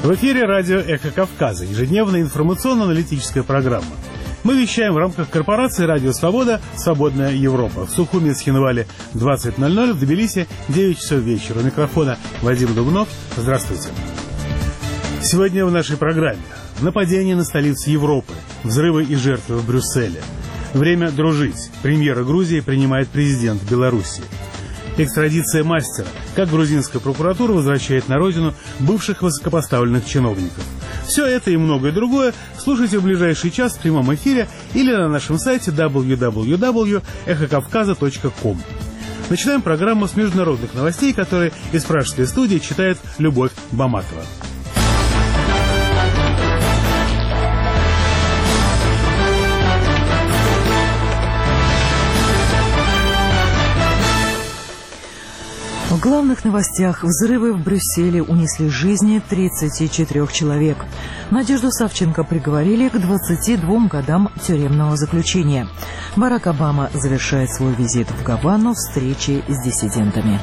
В эфире радио «Эхо Кавказа», ежедневная информационно-аналитическая программа. Мы вещаем в рамках корпорации «Радио Свобода. Свободная Европа». В Сухуми, Схинвале 20:00, в Тбилиси 9 часов вечера. У микрофона Вадим Дубнов. Здравствуйте. Сегодня в нашей программе: нападение на столицу Европы, взрывы и жертвы в Брюсселе. Время дружить. Премьера Грузии принимает президент Беларуси. Экстрадиция мастера. Как грузинская прокуратура возвращает на родину бывших высокопоставленных чиновников. Все это и многое другое слушайте в ближайший час в прямом эфире или на нашем сайте www.эхокавказа.ком. Начинаем программу с международных новостей, которые из пражской студии читает Любовь Баматова. В главных новостях: взрывы в Брюсселе унесли жизни 34 человек. Надежду Савченко приговорили к 22 годам тюремного заключения. Барак Обама завершает свой визит в Гавану встречей с диссидентами.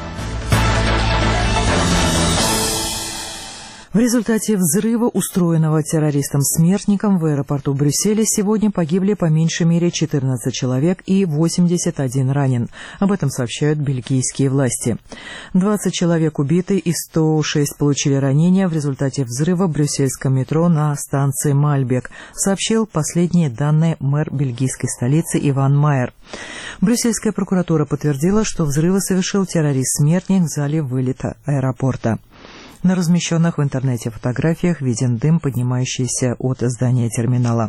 В результате взрыва, устроенного террористом-смертником в аэропорту Брюсселя, сегодня погибли по меньшей мере 14 человек и 81 ранен. Об этом сообщают бельгийские власти. 20 человек убиты и 106 получили ранения в результате взрыва в брюссельском метро на станции Мальбек, сообщил последние данные мэр бельгийской столицы Иван Майер. Брюссельская прокуратура подтвердила, что взрывы совершил террорист-смертник в зале вылета аэропорта. На размещенных в интернете фотографиях виден дым, поднимающийся от здания терминала.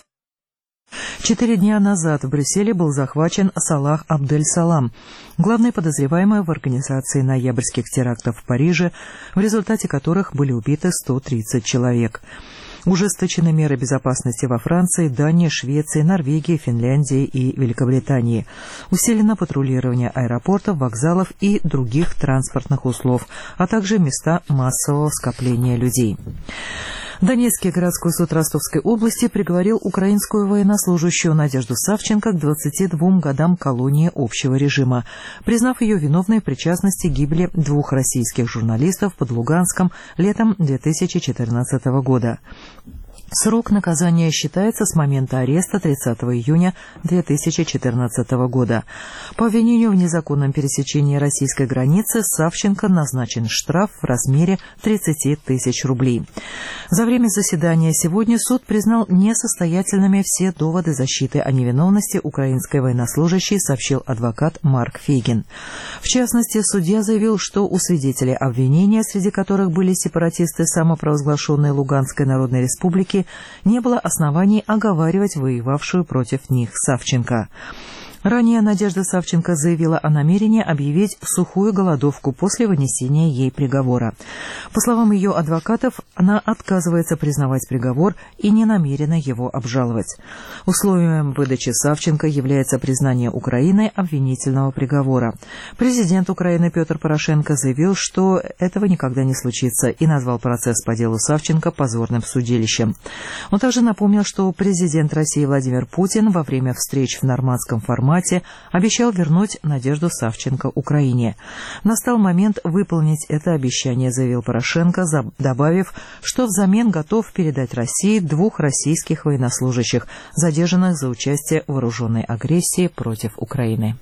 4 дня назад в Брюсселе был захвачен Салах Абдель-Салам, главный подозреваемый в организации ноябрьских терактов в Париже, в результате которых были убиты 130 человек. Ужесточены меры безопасности во Франции, Дании, Швеции, Норвегии, Финляндии и Великобритании. Усилено патрулирование аэропортов, вокзалов и других транспортных узлов, а также места массового скопления людей. Донецкий городской суд Ростовской области приговорил украинскую военнослужащую Надежду Савченко к 22 годам колонии общего режима, признав ее виновной в причастности к гибели 2 российских журналистов под Луганском летом 2014 года. Срок наказания считается с момента ареста 30 июня 2014 года. По обвинению в незаконном пересечении российской границы Савченко назначен штраф в размере 30 тысяч рублей. За время заседания сегодня суд признал несостоятельными все доводы защиты о невиновности украинской военнослужащей, сообщил адвокат Марк Фейгин. В частности, судья заявил, что у свидетелей обвинения, среди которых были сепаратисты самопровозглашенной Луганской Народной Республики, не было оснований оговаривать воевавшую против них Савченко. Ранее Надежда Савченко заявила о намерении объявить сухую голодовку после вынесения ей приговора. По словам ее адвокатов, она отказывается признавать приговор и не намерена его обжаловать. Условием выдачи Савченко является признание Украиной обвинительного приговора. Президент Украины Петр Порошенко заявил, что этого никогда не случится, и назвал процесс по делу Савченко позорным судилищем. Он также напомнил, что президент России Владимир Путин во время встреч в нормандском формате обещал вернуть Надежду Савченко Украине. Настал момент выполнить это обещание, заявил Порошенко, добавив, что взамен готов передать России 2 российских военнослужащих, задержанных за участие в вооруженной агрессии против Украины.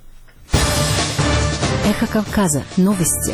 Эхо Кавказа. Новости.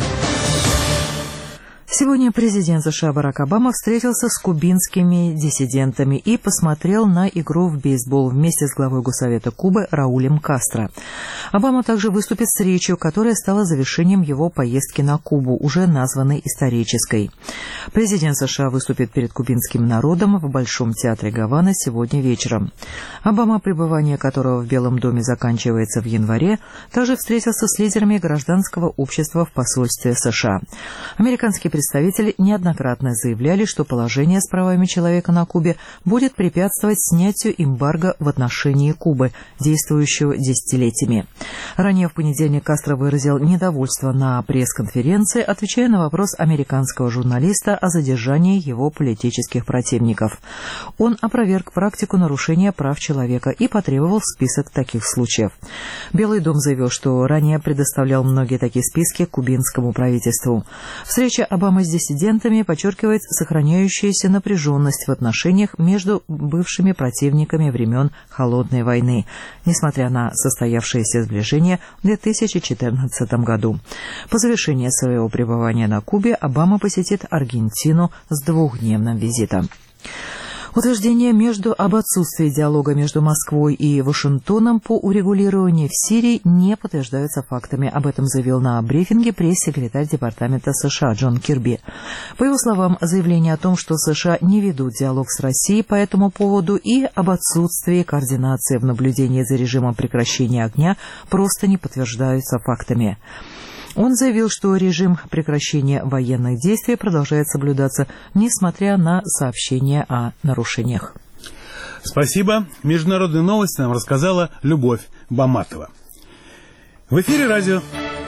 Сегодня президент США Барак Обама встретился с кубинскими диссидентами и посмотрел на игру в бейсбол вместе с главой Госсовета Кубы Раулем Кастро. Обама также выступит с речью, которая стала завершением его поездки на Кубу, уже названной исторической. Президент США выступит перед кубинским народом в Большом театре Гаваны сегодня вечером. Обама, пребывание которого в Белом доме заканчивается в январе, также встретился с лидерами гражданского общества в посольстве США. Американский представители неоднократно заявляли, что положение с правами человека на Кубе будет препятствовать снятию эмбарго в отношении Кубы, действующего десятилетиями. Ранее в понедельник Кастро выразил недовольство на пресс-конференции, отвечая на вопрос американского журналиста о задержании его политических противников. Он опроверг практику нарушения прав человека и потребовал список таких случаев. Белый дом заявил, что ранее предоставлял многие такие списки кубинскому правительству. Встреча Обамы Обамы с диссидентами подчеркивает сохраняющуюся напряженность в отношениях между бывшими противниками времен Холодной войны, несмотря на состоявшееся сближение в 2014 году. По завершении своего пребывания на Кубе Обама посетит Аргентину с двухдневным визитом. Утверждения об отсутствии диалога между Москвой и Вашингтоном по урегулированию в Сирии не подтверждаются фактами. Об этом заявил на брифинге пресс-секретарь Департамента США Джон Кирби. По его словам, заявление о том, что США не ведут диалог с Россией по этому поводу и об отсутствии координации в наблюдении за режимом прекращения огня просто не подтверждаются фактами. Он заявил, что режим прекращения военных действий продолжает соблюдаться, несмотря на сообщения о нарушениях. Спасибо. Международные новости нам рассказала Любовь Баматова. В эфире радио.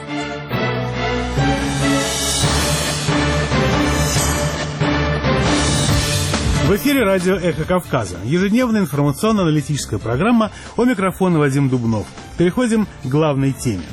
В эфире радио «Эхо Кавказа». Ежедневная информационно-аналитическая программа, у микрофона Вадим Дубнов. Переходим к главной теме.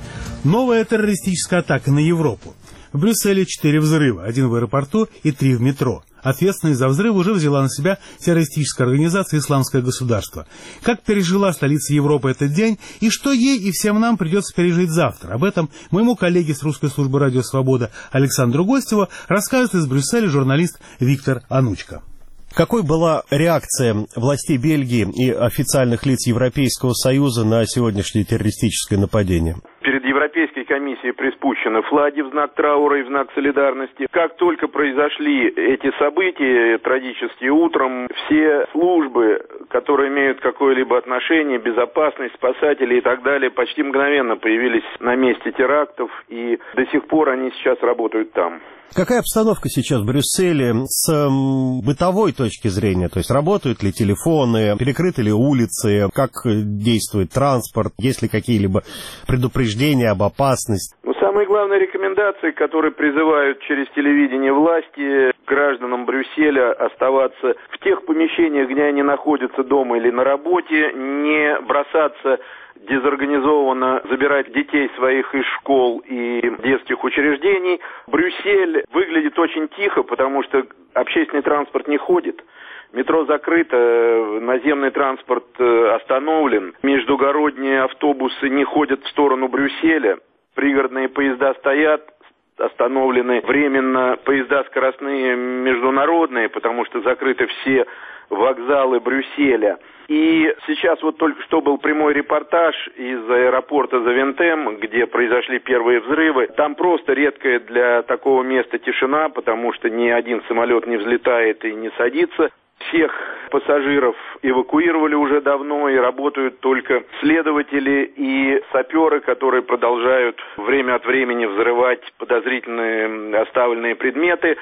Новая террористическая атака на Европу. В Брюсселе 4 взрыва, 1 в аэропорту и 3 в метро. Ответственность за взрыв уже взяла на себя террористическая организация «Исламское государство». Как пережила столица Европы этот день и что ей и всем нам придется пережить завтра? Об этом моему коллеге с русской службы «Радио Свобода» Александру Гостеву расскажет из Брюсселя журналист Виктор Анучко. Какой была реакция властей Бельгии и официальных лиц Европейского Союза на сегодняшнее террористическое нападение? Перед Европейской комиссией приспущены флаги в знак траура и в знак солидарности. Как только произошли эти события, трагические утром, все службы, которые имеют какое-либо отношение, безопасность, спасатели и так далее, почти мгновенно появились на месте терактов, и до сих пор они сейчас работают там. Какая обстановка сейчас в Брюсселе с бытовой точки зрения? То есть работают ли телефоны, перекрыты ли улицы, как действует транспорт, есть ли какие-либо предупреждения об опасности? Самые главные рекомендации, которые призывают через телевидение власти гражданам Брюсселя оставаться в тех помещениях, где они находятся дома или на работе, не бросаться дезорганизованно забирать детей своих из школ и детских учреждений. Брюссель выглядит очень тихо, потому что общественный транспорт не ходит. Метро закрыто, наземный транспорт остановлен, междугородние автобусы не ходят в сторону Брюсселя, пригородные поезда стоят, остановлены временно поезда скоростные международные, потому что закрыты все вокзалы Брюсселя. И сейчас вот только что был прямой репортаж из аэропорта Завентем, где произошли первые взрывы. Там просто редкая для такого места тишина, потому что ни один самолет не взлетает и не садится. Всех пассажиров эвакуировали уже давно, и работают только следователи и саперы, которые продолжают время от времени взрывать подозрительные оставленные предметы.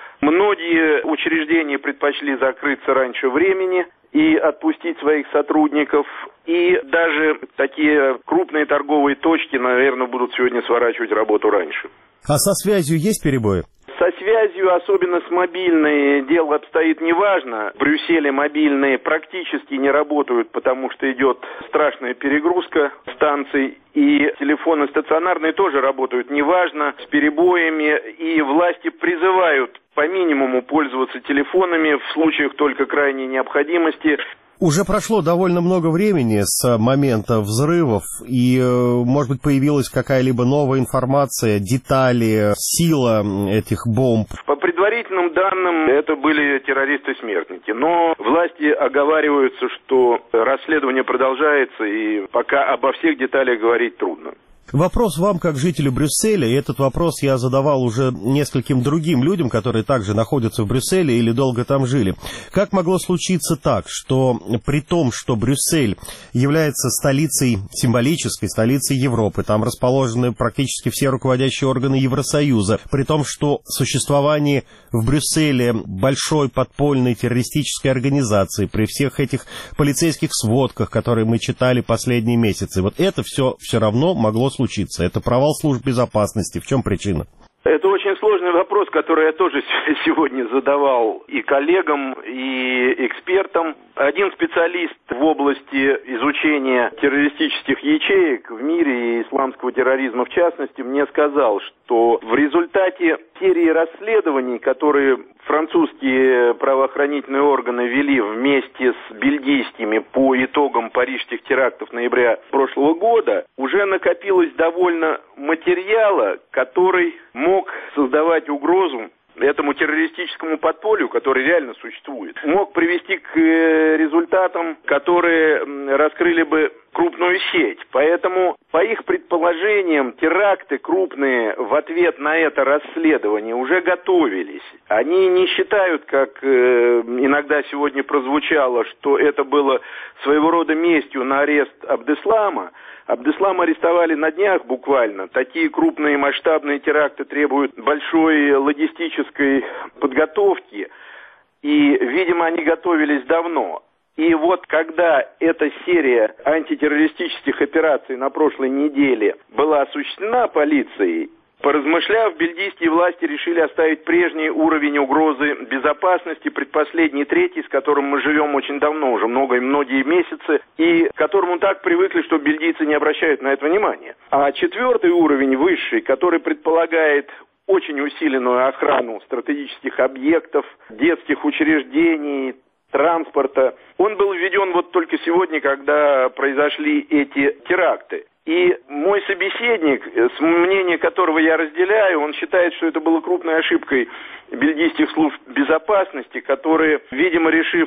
Многие учреждения предпочли закрыться раньше времени и отпустить своих сотрудников. И даже такие крупные торговые точки, наверное, будут сегодня сворачивать работу раньше. А со связью есть перебои? Со связью, особенно с мобильной, дело обстоит неважно. В Брюсселе мобильные практически не работают, потому что идет страшная перегрузка станций. И телефоны стационарные тоже работают неважно, с перебоями. И власти призывают по минимуму пользоваться телефонами в случаях только крайней необходимости. Уже прошло довольно много времени с момента взрывов, и, может быть, появилась какая-либо новая информация, детали, сила этих бомб? По предварительным данным, это были террористы-смертники. Но власти оговариваются, что расследование продолжается, и пока обо всех деталях говорить трудно. Вопрос вам, как жителю Брюсселя, и этот вопрос я задавал уже нескольким другим людям, которые также находятся в Брюсселе или долго там жили. Как могло случиться так, что при том, что Брюссель является столицей, символической столицей Европы, там расположены практически все руководящие органы Евросоюза, при том, что существование в Брюсселе большой подпольной террористической организации, при всех этих полицейских сводках, которые мы читали последние месяцы, вот это все равно могло случиться. Это провал служб безопасности. В чем причина? Это очень сложный вопрос, который я тоже сегодня задавал и коллегам, и экспертам. Один специалист в области изучения террористических ячеек в мире и исламского терроризма в частности мне сказал, что в результате серии расследований, которые французские правоохранительные органы вели вместе с бельгийскими по итогам парижских терактов ноября прошлого года, уже накопилось довольно материала, который мог создавать угрозу этому террористическому подполью, который реально существует, мог привести к результатам, которые раскрыли бы крупную сеть. Поэтому, по их предположениям, теракты крупные в ответ на это расследование уже готовились. Они не считают, как иногда сегодня прозвучало, что это было своего рода местью на арест Абдеслама. Абдеслама арестовали на днях буквально. Такие крупные масштабные теракты требуют большой логистической подготовки. И, видимо, они готовились давно. И вот когда эта серия антитеррористических операций на прошлой неделе была осуществлена полицией, поразмышляв, бельгийские власти решили оставить прежний уровень угрозы безопасности, предпоследний, третий, с которым мы живем очень давно, уже многие месяцы, и к которому так привыкли, что бельгийцы не обращают на это внимания. А четвертый уровень, высший, который предполагает очень усиленную охрану стратегических объектов, детских учреждений, транспорта, он был введен вот только сегодня, когда произошли эти теракты. И мой собеседник, с мнением которого я разделяю, он считает, что это было крупной ошибкой бельгийских служб безопасности, которые, видимо, решив,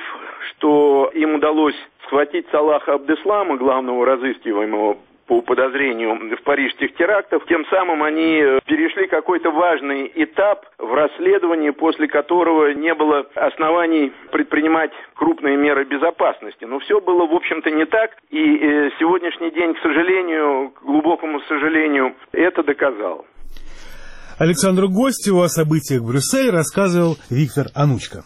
что им удалось схватить Салаха Абдеслама, главного разыскиваемого по подозрению в парижских терактах, тем самым они перешли какой-то важный этап в расследовании, после которого не было оснований предпринимать крупные меры безопасности. Но все было, в общем-то, не так, и сегодняшний день, к сожалению, к глубокому сожалению, это доказал. Александру Гостеву о событиях в Брюсселе рассказывал Виктор Анучко.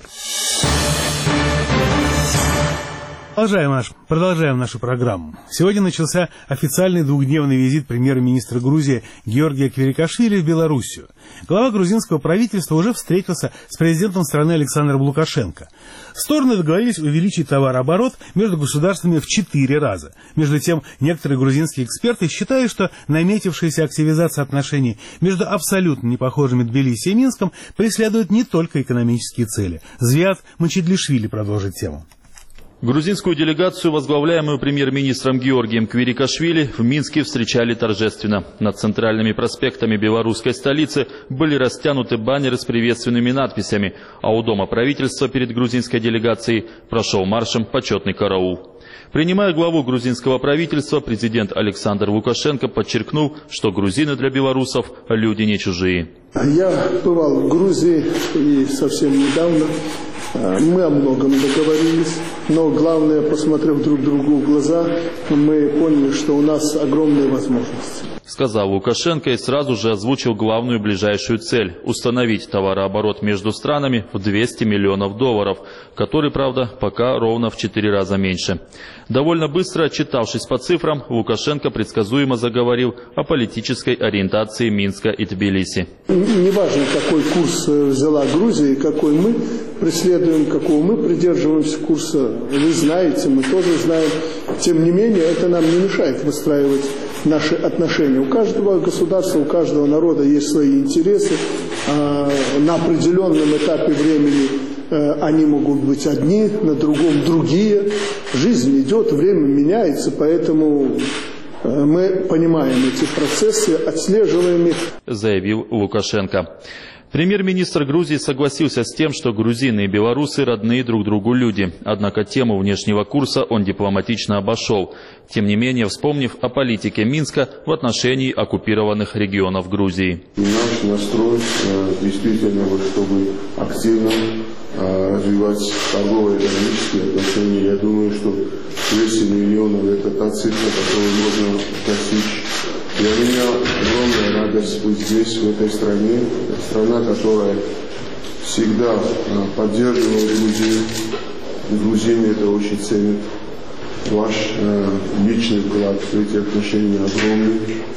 Продолжаем нашу программу. Сегодня начался официальный двухдневный визит премьер-министра Грузии Георгия Квирикашвили в Белоруссию. Глава грузинского правительства уже встретился с президентом страны Александром Лукашенко. Стороны договорились увеличить товарооборот между государствами в 4 раза. Между тем, некоторые грузинские эксперты считают, что наметившаяся активизация отношений между абсолютно непохожими Тбилиси и Минском преследует не только экономические цели. Звиат Мачедлишвили продолжит тему. Грузинскую делегацию, возглавляемую премьер-министром Георгием Квирикашвили, в Минске встречали торжественно. Над центральными проспектами белорусской столицы были растянуты баннеры с приветственными надписями, а у Дома правительства перед грузинской делегацией прошел маршем почетный караул. Принимая главу грузинского правительства, президент Александр Лукашенко подчеркнул, что грузины для белорусов – люди не чужие. Я бывал в Грузии и совсем недавно. Мы о многом договорились, но главное, посмотрев друг другу в глаза, мы поняли, что у нас огромные возможности. Сказал Лукашенко и сразу же озвучил главную ближайшую цель – установить товарооборот между странами в $200 миллионов, который, правда, пока ровно в 4 раза меньше. Довольно быстро, отчитавшись по цифрам, Лукашенко предсказуемо заговорил о политической ориентации Минска и Тбилиси. Неважно, какой курс взяла Грузия, какой мы преследуем, какого мы придерживаемся курса, вы знаете, мы тоже знаем. Тем не менее, это нам не мешает выстраивать наши отношения. У каждого государства, у каждого народа есть свои интересы. На определенном этапе времени они могут быть одни, на другом другие. Жизнь идет, время меняется, поэтому мы понимаем эти процессы, отслеживаем их. Заявил Лукашенко. Премьер-министр Грузии согласился с тем, что грузины и белорусы родные друг другу люди. Однако тему внешнего курса он дипломатично обошел. Тем не менее, вспомнив о политике Минска в отношении оккупированных регионов Грузии. Наш настрой действительно, чтобы активно развивать торгово-экономические отношения. Я думаю, что 200 миллионов – это та цифра, которую можно достичь. Для меня огромная радость быть здесь, в этой стране. Это страна, которая всегда поддерживала Грузию. Грузины это очень ценят. Ваш личный вклад в эти отношения огромный.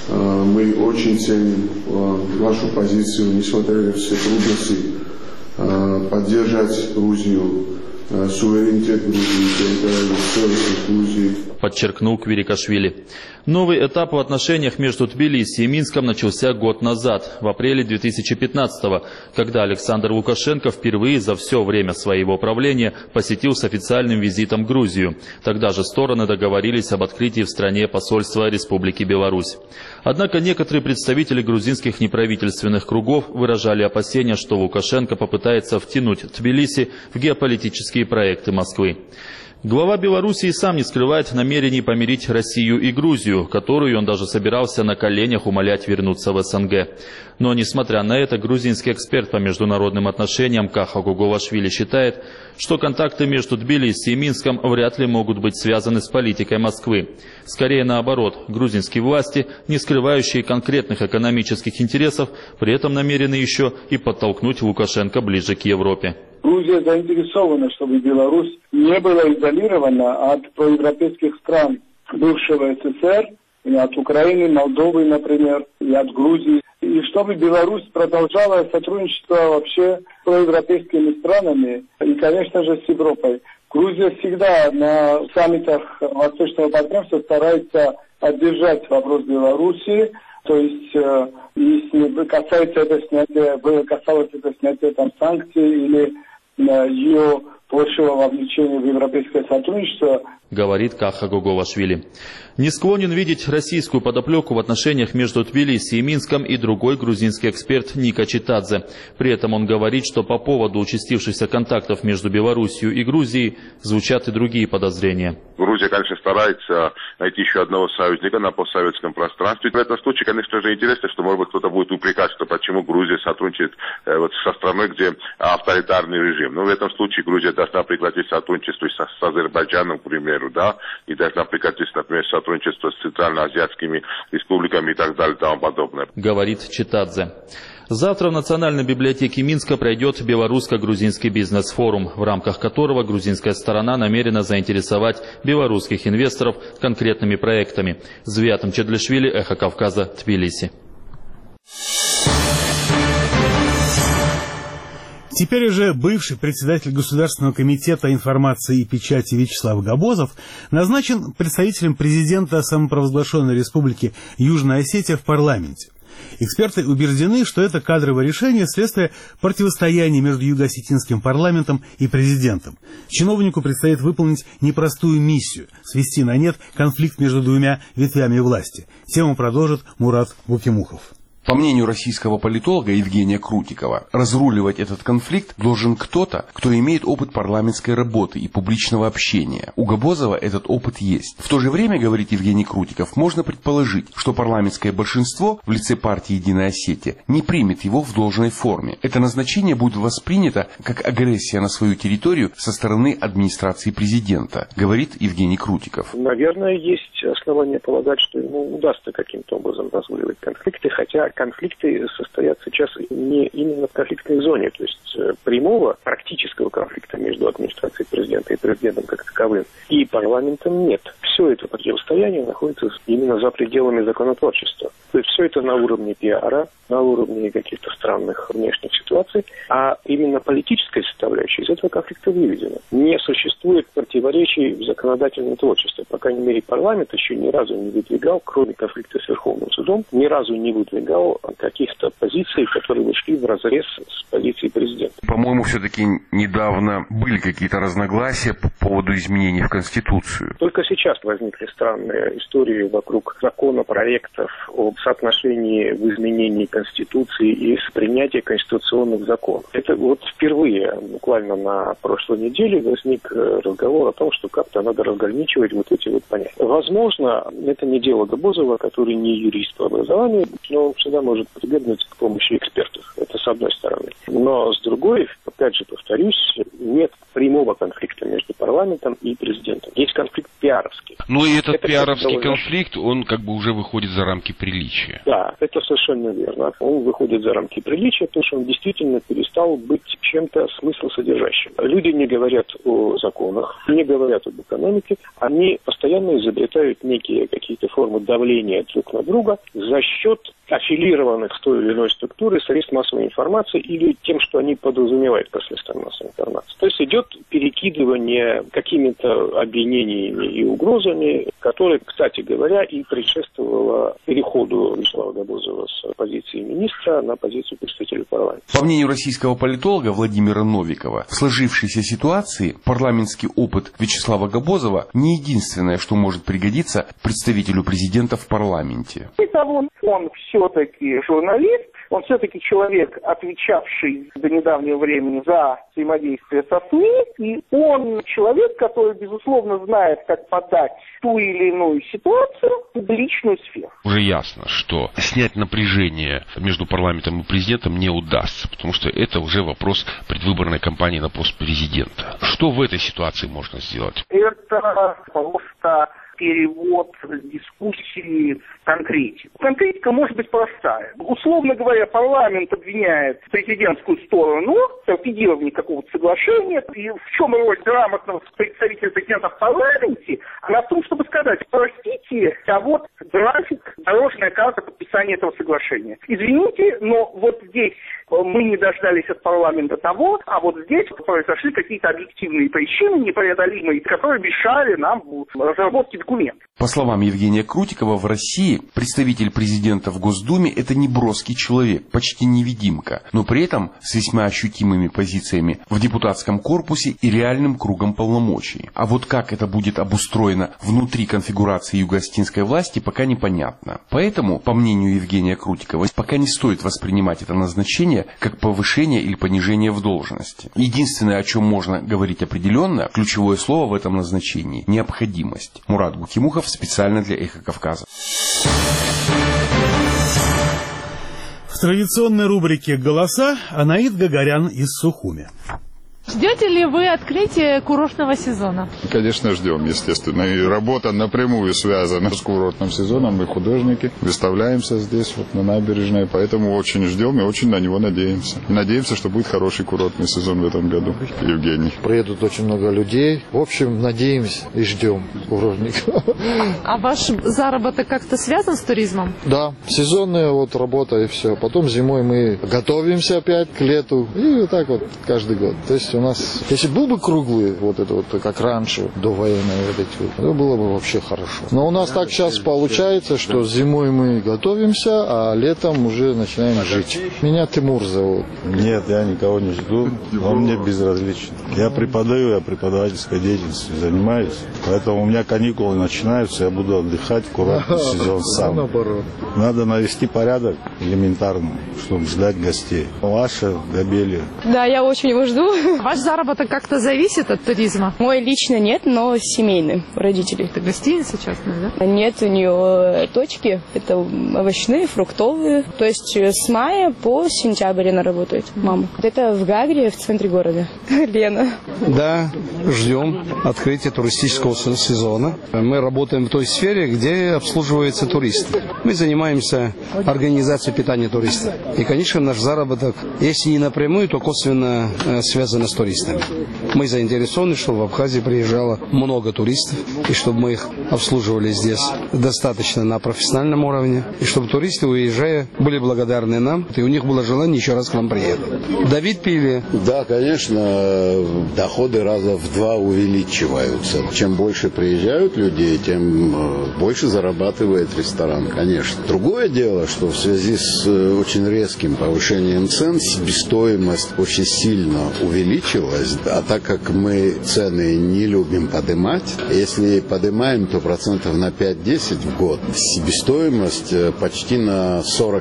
Мы очень ценим вашу позицию, несмотря на все трудности, поддержать Грузию, суверенитет Грузии, территориальную целостность Грузии. Подчеркнул Квирикашвили. Новый этап в отношениях между Тбилиси и Минском начался год назад, в апреле 2015-го, когда Александр Лукашенко впервые за все время своего правления посетил с официальным визитом Грузию. Тогда же стороны договорились об открытии в стране посольства Республики Беларусь. Однако некоторые представители грузинских неправительственных кругов выражали опасения, что Лукашенко попытается втянуть Тбилиси в геополитические проекты Москвы. Глава Белоруссии сам не скрывает намерений помирить Россию и Грузию, которую он даже собирался на коленях умолять вернуться в СНГ. Но, несмотря на это, грузинский эксперт по международным отношениям Каха Гогувашвили считает, что контакты между Тбилиси и Минском вряд ли могут быть связаны с политикой Москвы. Скорее наоборот, грузинские власти, не скрывающие конкретных экономических интересов, при этом намерены еще и подтолкнуть Лукашенко ближе к Европе. Грузия заинтересована, чтобы Беларусь не была изолирована от проевропейских стран бывшего СССР, и от Украины, Молдовы, например, и от Грузии. И чтобы Беларусь продолжала сотрудничество вообще с проевропейскими странами и, конечно же, с Европой. Грузия всегда на саммитах Восточного партнерства старается поддержать вопрос Беларуси. То есть, если касается это снятия там, санкций или ее большего вовлечения в европейское сотрудничество, говорит Каха Гогувашвили. Не склонен видеть российскую подоплеку в отношениях между Тбилиси и Минском и другой грузинский эксперт Ника Читадзе. При этом он говорит, что по поводу участившихся контактов между Белоруссией и Грузией звучат и другие подозрения. Грузия, конечно, старается найти еще одного союзника на постсоветском пространстве. В этом случае, конечно же, интересно, что, может быть, кто-то будет упрекать, что почему Грузия сотрудничает со страной, где авторитарный режим. Но в этом случае Грузия должна прекратить сотрудничество с Азербайджаном, к примеру, да, и должна прекратить, например, сотрудничество с центральноазиатскими республиками и так далее и тому подобное. Говорит Читадзе. Завтра в Национальной библиотеке Минска пройдет белорусско-грузинский бизнес-форум, в рамках которого грузинская сторона намерена заинтересовать белорусских инвесторов конкретными проектами. Звиат Мчедлишвили, Эхо Кавказа, Тбилиси. Теперь уже бывший председатель Государственного комитета информации и печати Вячеслав Габозов назначен представителем президента самопровозглашенной республики Южная Осетия в парламенте. Эксперты убеждены, что это кадровое решение следствие противостояния между юго-осетинским парламентом и президентом. Чиновнику предстоит выполнить непростую миссию – свести на нет конфликт между двумя ветвями власти. Тему продолжит Мурат Букимухов. По мнению российского политолога Евгения Крутикова, разруливать этот конфликт должен кто-то, кто имеет опыт парламентской работы и публичного общения. У Габозова этот опыт есть. В то же время, говорит Евгений Крутиков, можно предположить, что парламентское большинство в лице партии «Единая Осетия» не примет его в должной форме. Это назначение будет воспринято как агрессия на свою территорию со стороны администрации президента, говорит Евгений Крутиков. Наверное, есть основания полагать, что ему удастся каким-то образом разруливать конфликты, хотя конфликты состоят сейчас не именно в конфликтной зоне, то есть прямого практического конфликта между администрацией президента и президентом как таковым и парламентом нет. Все это противостояние находится именно за пределами законотворчества. То есть все это на уровне пиара, на уровне каких-то странных внешних ситуаций, а именно политическая составляющая из этого конфликта выведена. Не существует противоречий в законодательном творчестве. По крайней мере, парламент еще ни разу не выдвигал, кроме конфликта с Верховным судом, ни разу не выдвигал каких-то позиций, которые шли вразрез с позицией президента. По-моему, все-таки недавно были какие-то разногласия по поводу изменений в Конституцию. Только сейчас возникли странные истории вокруг законопроектов об соотношении в изменении Конституции и с принятия конституционных законов. Это вот впервые, буквально на прошлой неделе, возник разговор о том, что как-то надо разграничивать вот эти вот понятия. Возможно, это не дело Габозова, который не юрист по образованию, но он всегда может прибегнуть к помощи экспертов. Это с одной стороны. Но с другой, опять же повторюсь, нет прямого конфликта между парламентом и президентом. Есть конфликт пиаровский. Ну и этот пиаровский конфликт, он как бы уже выходит за рамки приличия. Да, это совершенно верно. Он выходит за рамки приличия, потому что он действительно перестал быть чем-то смыслосодержащим. Люди не говорят о законах, не говорят об экономике, они постоянно изобретают некие какие-то формы давления друг на друга за счет аффилированных с той или иной структуры средств массовой информации или тем, что они подразумевают по средствам массовой информации. То есть идет перекидывание какими-то обвинениями и угрозами, которые, кстати говоря, и предшествовало переходу Вячеслава Габозова с позиции министра на позицию представителя парламента. По мнению российского политолога Владимира Новикова, в сложившейся ситуации парламентский опыт Вячеслава Габозова не единственное, что может пригодиться представителю президента в парламенте. Он все-таки журналист, он все-таки человек, отвечавший до недавнего времени за взаимодействие со СМИ, и он человек, который, безусловно, знает, как подать ту или иную ситуацию в публичную сферу. Уже ясно, что снять напряжение между парламентом и президентом не удастся, потому что это уже вопрос предвыборной кампании на пост президента. Что в этой ситуации можно сделать? Это просто перевод дискуссии в конкретику. Конкретика может быть простая. Условно говоря, парламент обвиняет президентскую сторону в торпедировании какого-то соглашения. И в чем роль грамотного представителя президента в парламенте? Она в том, чтобы сказать: простите, а вот график, дорожная карта подписания этого соглашения. Извините, но вот здесь мы не дождались от парламента того, а вот здесь произошли какие-то объективные причины непреодолимые, которые мешали нам в разработке документов. По словам Евгения Крутикова, в России представитель президента в Госдуме – это не броский человек, почти невидимка, но при этом с весьма ощутимыми позициями в депутатском корпусе и реальным кругом полномочий. А вот как это будет обустроено внутри конфигурации юго-осетинской власти, пока непонятно. Поэтому, по мнению Евгения Крутикова, пока не стоит воспринимать это назначение как повышение или понижение в должности. Единственное, о чем можно говорить определенно, ключевое слово в этом назначении – необходимость. Мурат Гукимухов специально для «Эхо Кавказа». В традиционной рубрике «Голоса» Анаид Гагарян из Сухуми. Ждете ли вы открытия курортного сезона? Конечно, ждем, естественно. И работа напрямую связана с курортным сезоном. Мы художники, выставляемся здесь, вот на набережной. Поэтому очень ждем и очень на него надеемся. И надеемся, что будет хороший курортный сезон в этом году. Евгений. Приедут очень много людей. В общем, надеемся и ждем курортников. А ваш заработок как-то связан с туризмом? Да, сезонная вот работа и все. Потом зимой мы готовимся опять к лету. И вот так вот каждый год. То есть у нас, если был бы круглый, вот это вот, как раньше, до военной, вот эти вот, то было бы вообще хорошо. Но у нас так сейчас получается, что зимой мы готовимся, а летом уже начинаем жить. Меня Тимур зовут. Нет, я никого не жду, он мне безразличен. Я преподаю, я преподавательской деятельностью занимаюсь, поэтому у меня каникулы начинаются, я буду отдыхать в курортный сезон сам. Надо навести порядок элементарно, чтобы ждать гостей. Ваша Габелия. Да, я очень его жду. Ваш заработок как-то зависит от туризма? Мой лично нет, но семейный, родителей. Это гостиница частная, да? Нет, у нее точки. Это овощные, фруктовые. То есть с мая по сентябрь она работает, мама. Это в Гагре, в центре города. Лена. Да, ждем открытия туристического сезона. Мы работаем в той сфере, где обслуживаются туристы. Мы занимаемся организацией питания туристов. И, конечно, наш заработок, если не напрямую, то косвенно связано с туристами. Мы заинтересованы, чтобы в Абхазии приезжало много туристов, и чтобы мы их обслуживали здесь достаточно на профессиональном уровне, и чтобы туристы, уезжая, были благодарны нам, и у них было желание еще раз к нам приехать. Давид Пили. Да, конечно, доходы раза в 2 увеличиваются. Чем больше приезжают людей, тем больше зарабатывает ресторан, конечно. Другое дело, что в связи с очень резким повышением цен, себестоимость очень сильно увеличилась, а так как мы цены не любим поднимать, если поднимаем, то процентов на 5-10 в год, себестоимость почти на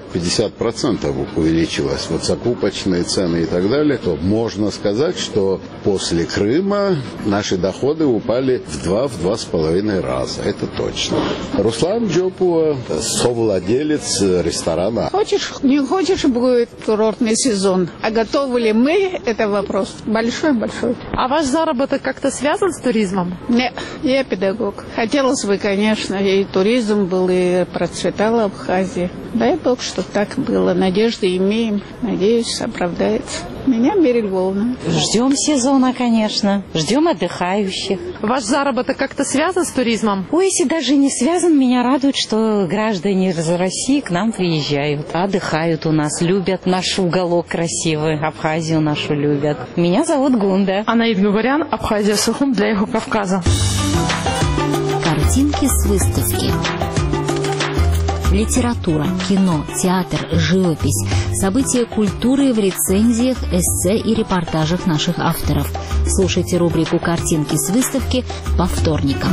40-50% увеличилась. Вот закупочные цены и так далее, то можно сказать, что после Крыма наши доходы упали в 2-2,5 раза. Это точно. Руслан Джопуа, совладелец ресторана. Хочешь, не хочешь, будет курортный сезон. А готовы ли мы? Это вопрос. Большой-большой. А ваш заработок как-то связан с туризмом? Нет, я педагог. Хотелось бы, конечно, и туризм был, и процветала Абхазия. Дай Бог, чтобы так было. Надежды имеем. Надеюсь, оправдается. Меня мерили волны. Ждем сезона, конечно. Ждем отдыхающих. Ваш заработок как-то связан с туризмом? Ой, если даже не связан, меня радует, что граждане из России к нам приезжают. Отдыхают у нас, любят наш уголок красивый. Абхазию нашу любят. Меня зовут Гунда. Анаид Губарян, Абхазия, Сухум для Юго-Кавказа. Картинки с выставки. Литература, кино, театр, живопись. События культуры в рецензиях, эссе и репортажах наших авторов. Слушайте рубрику «Картинки с выставки» по вторникам.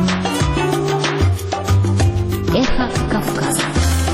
Эхо Кавказа.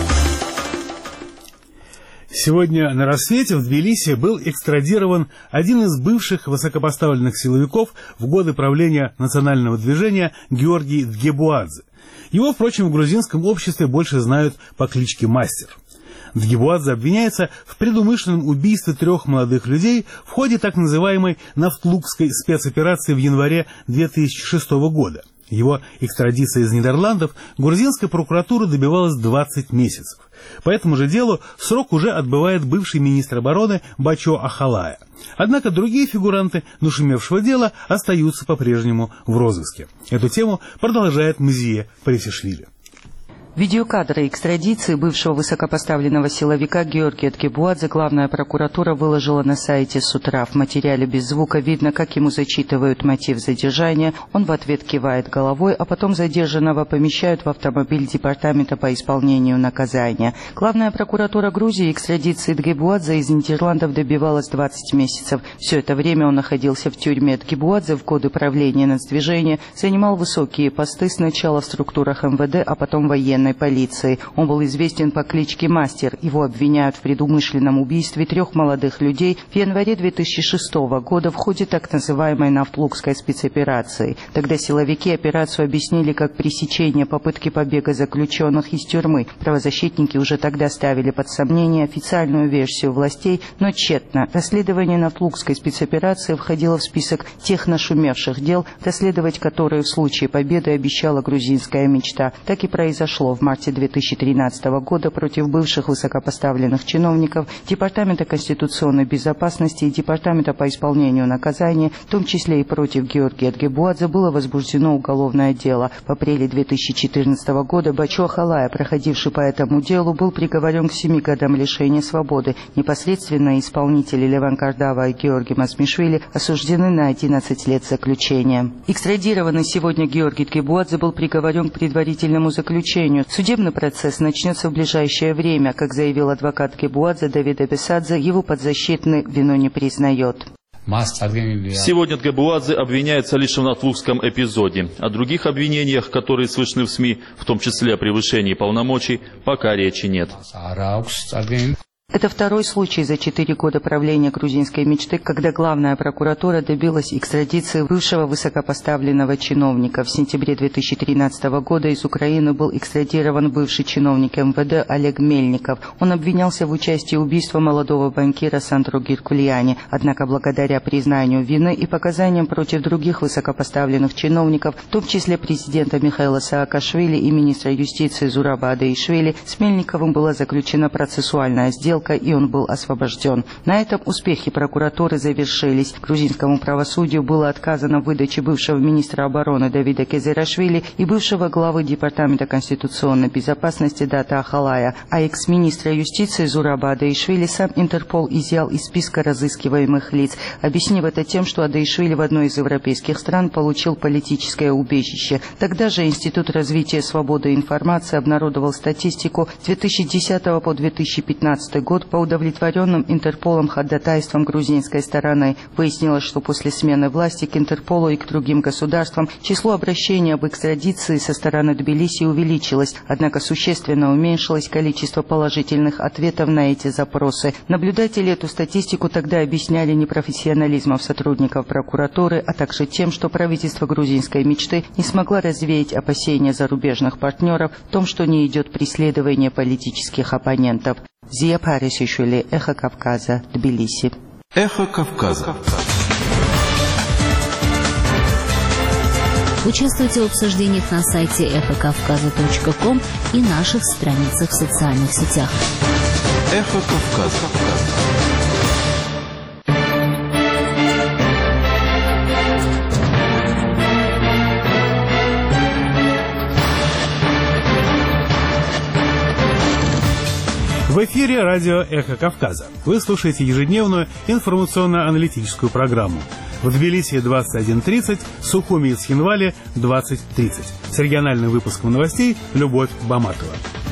Сегодня на рассвете в Тбилиси был экстрадирован один из бывших высокопоставленных силовиков в годы правления национального движения Георгий Дгебуадзе. Его, впрочем, в грузинском обществе больше знают по кличке Мастер. Дгебуадзе обвиняется в предумышленном убийстве 3 молодых людей в ходе так называемой Нафтлукской спецоперации в январе 2006 года. Его экстрадиция из Нидерландов грузинская прокуратура добивалась 20 месяцев. По этому же делу срок уже отбывает бывший министр обороны Бачо Ахалая. Однако другие фигуранты нашумевшего дела остаются по-прежнему в розыске. Эту тему продолжает Мзие Парисишвили. Видеокадры экстрадиции бывшего высокопоставленного силовика Георгия Дгебуадзе главная прокуратура выложила на сайте с утра. В материале без звука видно, как ему зачитывают мотив задержания. Он в ответ кивает головой, а потом задержанного помещают в автомобиль Департамента по исполнению наказания. Главная прокуратура Грузии экстрадиции Дгебуадзе из Нидерландов добивалась 20 месяцев. Все это время он находился в тюрьме. Дгебуадзе в годы правления нацдвижения занимал высокие посты сначала в структурах МВД, а потом военной полиции. Он был известен по кличке Мастер. Его обвиняют в предумышленном убийстве 3 молодых людей в январе 2006 года в ходе так называемой Нафтлукской спецоперации. Тогда силовики операцию объяснили как пресечение попытки побега заключенных из тюрьмы. Правозащитники уже тогда ставили под сомнение официальную версию властей, но тщетно. Расследование Нафтлукской спецоперации входило в список тех нашумевших дел, расследовать которые в случае победы обещала грузинская мечта. Так и произошло. В марте 2013 года против бывших высокопоставленных чиновников Департамента конституционной безопасности и Департамента по исполнению наказания, в том числе и против Георгия Дгебуадзе, было возбуждено уголовное дело. В апреле 2014 года Бачо Ахалая, проходивший по этому делу, был приговорен к 7 годам лишения свободы. Непосредственно исполнители Леван Кардава и Георгий Мазмишвили осуждены на 11 лет заключения. Экстрадированный сегодня Георгий Дгебуадзе был приговорен к предварительному заключению. Судебный процесс начнется в ближайшее время. Как заявил адвокат Дгебуадзе Давид Абесадзе, его подзащитный вину не признает. Сегодня Дгебуадзе обвиняется лишь в нафтлукском эпизоде. О других обвинениях, которые слышны в СМИ, в том числе о превышении полномочий, пока речи нет. Это второй случай за 4 года правления грузинской мечты, когда главная прокуратура добилась экстрадиции бывшего высокопоставленного чиновника. В сентябре 2013 года из Украины был экстрадирован бывший чиновник МВД Олег Мельников. Он обвинялся в участии в убийстве молодого банкира Сандро Геркулиани. Однако благодаря признанию вины и показаниям против других высокопоставленных чиновников, в том числе президента Михаила Саакашвили и министра юстиции Зураба Адаишвили, с Мельниковым была заключена процессуальная сделка, и он был освобожден. На этом успехи прокуратуры завершились. Грузинскому правосудию было отказано в выдаче бывшего министра обороны Давида Кезерашвили и бывшего главы Департамента конституционной безопасности Дата Ахалая, а экс-министра юстиции Зураба Адаишвили сам Интерпол изъял из списка разыскиваемых лиц, объяснив это тем, что Адаишвили в одной из европейских стран получил политическое убежище. Тогда же Институт развития свободы информации обнародовал статистику с 2010 по 2015 год по удовлетворенным Интерполом ходатайствам грузинской стороны. Выяснилось, что после смены власти к Интерполу и к другим государствам число обращений об экстрадиции со стороны Тбилиси увеличилось, однако существенно уменьшилось количество положительных ответов на эти запросы. Наблюдатели эту статистику тогда объясняли непрофессионализмом сотрудников прокуратуры, а также тем, что правительство грузинской мечты не смогло развеять опасения зарубежных партнеров в том, что не идет преследование политических оппонентов. Зия Парисишвили, Эхо Кавказа, Тбилиси. Эхо Кавказа. Участвуйте в обсуждениях на сайте эхокавказа.ком и наших страницах в социальных сетях. Эхо Кавказа. В эфире радио «Эхо Кавказа». Вы слушаете ежедневную информационно-аналитическую программу. В Тбилиси 21:30, в Сухуми и Цхинвале 20:30. С региональным выпуском новостей Любовь Баматова.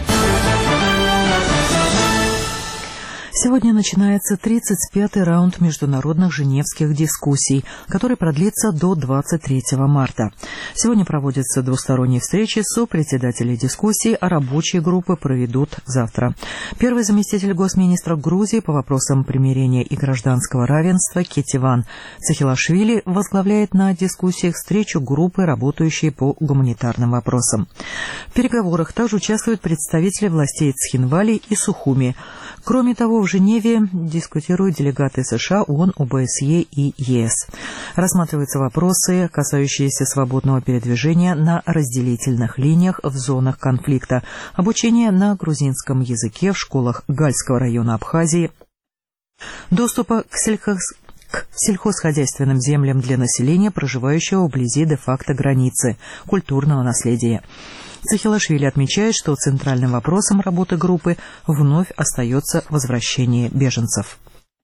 Сегодня начинается 35-й раунд международных женевских дискуссий, который продлится до 23 марта. Сегодня проводятся двусторонние встречи сопредседателей дискуссий, а рабочие группы проведут завтра. Первый заместитель госминистра Грузии по вопросам примирения и гражданского равенства Кетиван Цахилашвили возглавляет на дискуссиях встречу группы, работающие по гуманитарным вопросам. В переговорах также участвуют представители властей Цхинвали и Сухуми. Кроме того, в Женеве дискутируют делегаты США, ООН, ОБСЕ и ЕС. Рассматриваются вопросы, касающиеся свободного передвижения на разделительных линиях в зонах конфликта, обучение на грузинском языке в школах Гальского района Абхазии, доступа к сельхозхозяйственным землям для населения, проживающего вблизи де-факто границы, культурного наследия. Цахилашвили отмечает, что центральным вопросом работы группы вновь остается возвращение беженцев.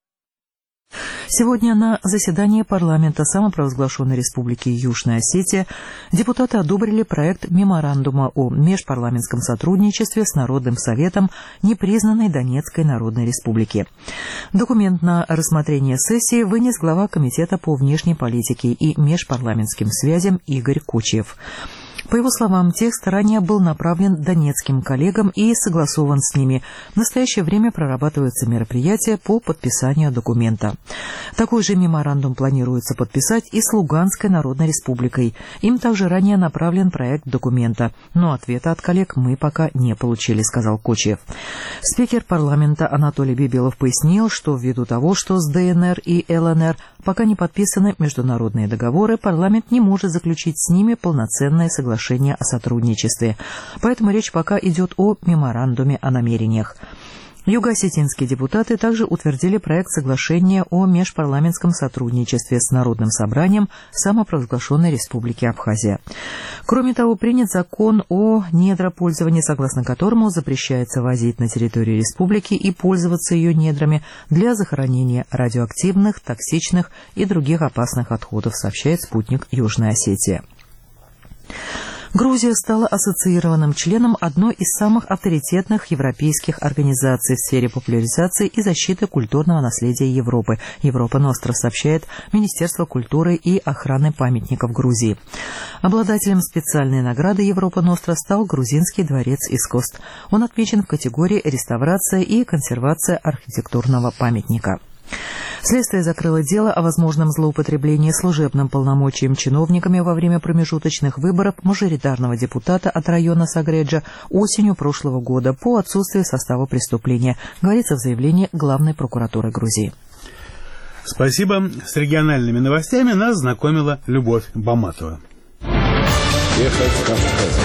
Сегодня на заседании парламента самопровозглашенной Республики Южная Осетия депутаты одобрили проект меморандума о межпарламентском сотрудничестве с Народным советом непризнанной Донецкой Народной Республики. Документ на рассмотрение сессии вынес глава Комитета по внешней политике и межпарламентским связям Игорь Кочиев. По его словам, текст ранее был направлен донецким коллегам и согласован с ними. В настоящее время прорабатываются мероприятия по подписанию документа. Такой же меморандум планируется подписать и с Луганской Народной Республикой. Им также ранее направлен проект документа. Но ответа от коллег мы пока не получили, сказал Кочиев. Спикер парламента Анатолий Бибилов пояснил, что ввиду того, что с ДНР и ЛНР пока не подписаны международные договоры, парламент не может заключить с ними полноценное соглашение о сотрудничестве. Поэтому речь пока идет о меморандуме о намерениях. Юго-осетинские депутаты также утвердили проект соглашения о межпарламентском сотрудничестве с Народным собранием самопровозглашенной Республики Абхазия. Кроме того, принят закон о недропользовании, согласно которому запрещается возить на территорию республики и пользоваться ее недрами для захоронения радиоактивных, токсичных и других опасных отходов, сообщает спутник Южная Осетия. Грузия стала ассоциированным членом одной из самых авторитетных европейских организаций в сфере популяризации и защиты культурного наследия Европы. Европа Ностра, сообщает Министерство культуры и охраны памятников Грузии. Обладателем специальной награды Европа Ностра стал грузинский дворец искусств. Он отмечен в категории реставрация и консервация архитектурного памятника. Следствие закрыло дело о возможном злоупотреблении служебным полномочием чиновниками во время промежуточных выборов мажоритарного депутата от района Сагреджа осенью прошлого года по отсутствию состава преступления, говорится в заявлении Главной прокуратуры Грузии. Спасибо. С региональными новостями нас знакомила Любовь Баматова. Эхо Кавказа.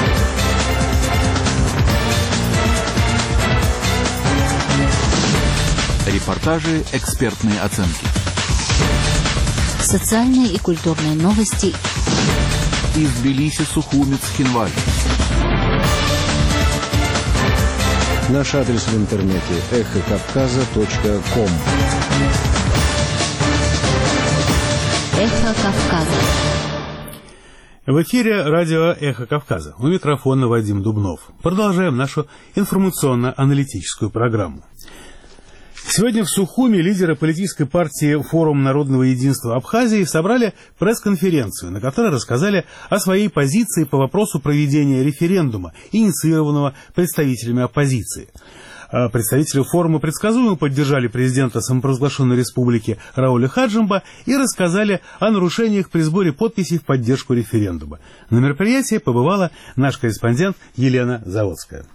Репортажи, экспертные оценки. Социальные и культурные новости. Из Тбилиси, Сухуми, Цхинвали. Наш адрес в интернете эхокавказа.ком. Эхо Кавказа. В эфире радио «Эхо Кавказа». У микрофона Вадим Дубнов. Продолжаем нашу информационно-аналитическую программу. Сегодня в Сухуми лидеры политической партии «Форум народного единства Абхазии» собрали пресс-конференцию, на которой рассказали о своей позиции по вопросу проведения референдума, инициированного представителями оппозиции. Представители форума предсказуемо поддержали президента самопровозглашенной республики Рауля Хаджимба и рассказали о нарушениях при сборе подписей в поддержку референдума. На мероприятии побывала наш корреспондент Елена Заводская.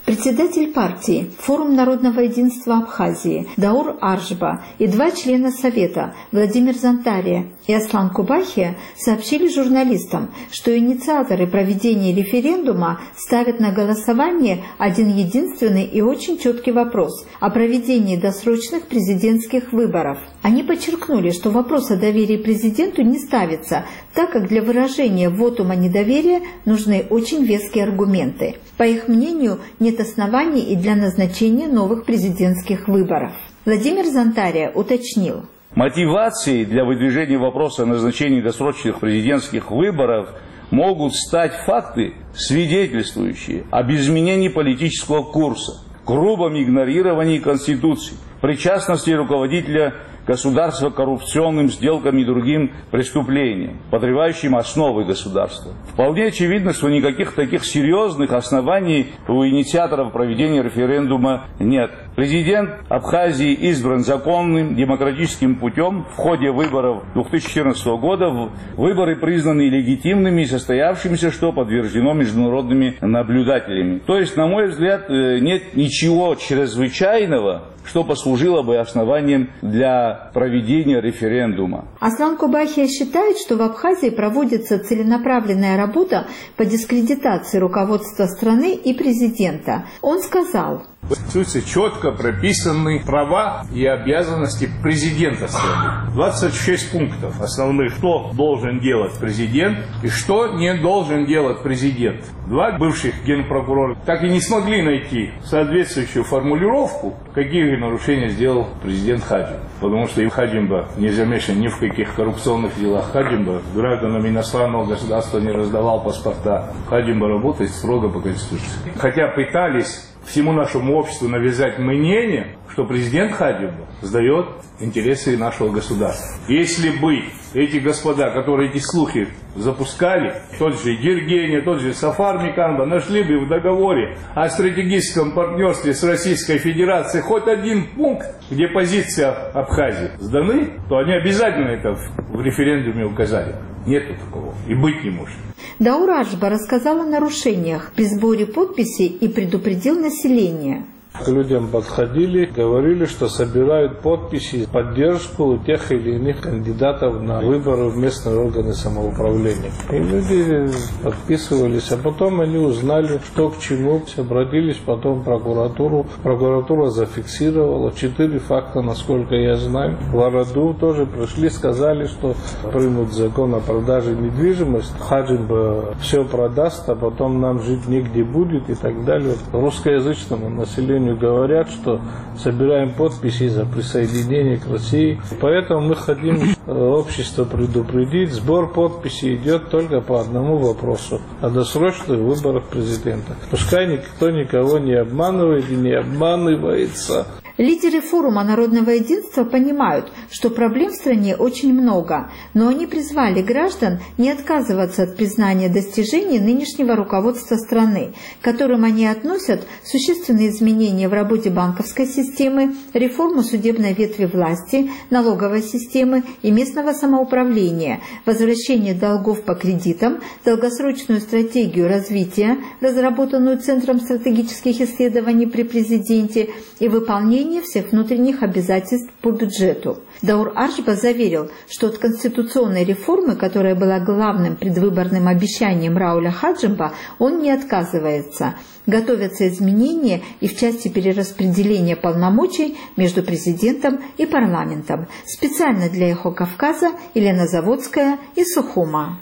Председатель партии «Форум народного единства Абхазии» Даур Аржба и 2 члена Совета Владимир Зантария и Аслан Кубахия сообщили журналистам, что инициаторы проведения референдума ставят на голосование один единственный и очень четкий вопрос о проведении досрочных президентских выборов. Они подчеркнули, что вопрос о доверии президенту не ставится, так как для выражения вотума недоверия нужны очень веские аргументы. По их мнению, нет оснований и для назначения новых президентских выборов. Владимир Зантария уточнил. Мотивацией для выдвижения вопроса о назначении досрочных президентских выборов могут стать факты, свидетельствующие об изменении политического курса, грубом игнорировании Конституции, причастности руководителя государства к коррупционным сделкам и другим преступлениям, подрывающим основы государства. Вполне очевидно, что никаких таких серьезных оснований у инициаторов проведения референдума нет. Президент Абхазии избран законным демократическим путем в ходе выборов 2014 года. Выборы признаны легитимными и состоявшимися, что подтверждено международными наблюдателями. То есть, на мой взгляд, нет ничего чрезвычайного, что послужило бы основанием для проведения референдума. Аслан Кубахия считает, что в Абхазии проводится целенаправленная работа по дискредитации руководства страны и президента. Он сказал: в Конституции четко прописаны права и обязанности президента страны. 26 пунктов основных, что должен делать президент и что не должен делать президент. 2 бывших генпрокурора так и не смогли найти соответствующую формулировку, какие нарушения сделал президент Хаджимба. Потому что и Хаджимба не замешан ни в каких коррупционных делах. Хаджимба гражданам иностранного государства не раздавал паспорта. Хаджимба работает строго по Конституции. Хотя пытались всему нашему обществу навязать мнение, что президент Хаджимба сдает интересы нашего государства. Если бы эти господа, которые эти слухи запускали, тот же Гергения, тот же Сафар Миканба, нашли бы в договоре о стратегическом партнерстве с Российской Федерацией хоть один пункт, где позиция Абхазии сданы, то они обязательно это в референдуме указали. Нету такого и быть не может. Даур Аржба рассказал о нарушениях при сборе подписей и предупредил население. К людям подходили, говорили, что собирают подписи в поддержку тех или иных кандидатов на выборы в местные органы самоуправления. И люди подписывались, а потом они узнали, что к чему, обратились потом в прокуратуру. Прокуратура зафиксировала 4 факта, насколько я знаю. В Араду тоже пришли, сказали, что примут закон о продаже недвижимости. Хаджимба все продаст, а потом нам жить нигде будет и так далее. Русскоязычному населению говорят, что собираем подписи за присоединение к России. Поэтому мы хотим общество предупредить. Сбор подписей идет только по одному вопросу – о досрочных выборах президента. Пускай никто никого не обманывает и не обманывается. Лидеры форума народного единства понимают, что проблем в стране очень много, но они призвали граждан не отказываться от признания достижений нынешнего руководства страны, к которым они относят существенные изменения в работе банковской системы, реформу судебной ветви власти, налоговой системы и местного самоуправления, возвращение долгов по кредитам, долгосрочную стратегию развития, разработанную Центром стратегических исследований при президенте, и выполнение всех внутренних обязательств по бюджету. Даур Аржба заверил, что от конституционной реформы, которая была главным предвыборным обещанием Рауля Хаджимба, он не отказывается. Готовятся изменения и в части перераспределения полномочий между президентом и парламентом. Специально для «Эхо Кавказа» Елена Заводская из Сухума.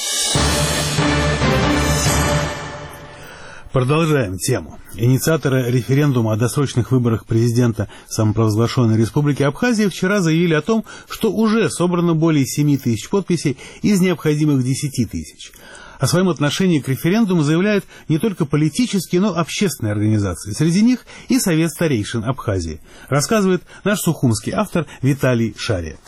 Продолжаем тему. Инициаторы референдума о досрочных выборах президента самопровозглашенной Республики Абхазия вчера заявили о том, что уже собрано более 7 тысяч подписей из необходимых 10 тысяч. О своем отношении к референдуму заявляют не только политические, но и общественные организации. Среди них и Совет старейшин Абхазии. Рассказывает наш сухумский автор Виталий Шария.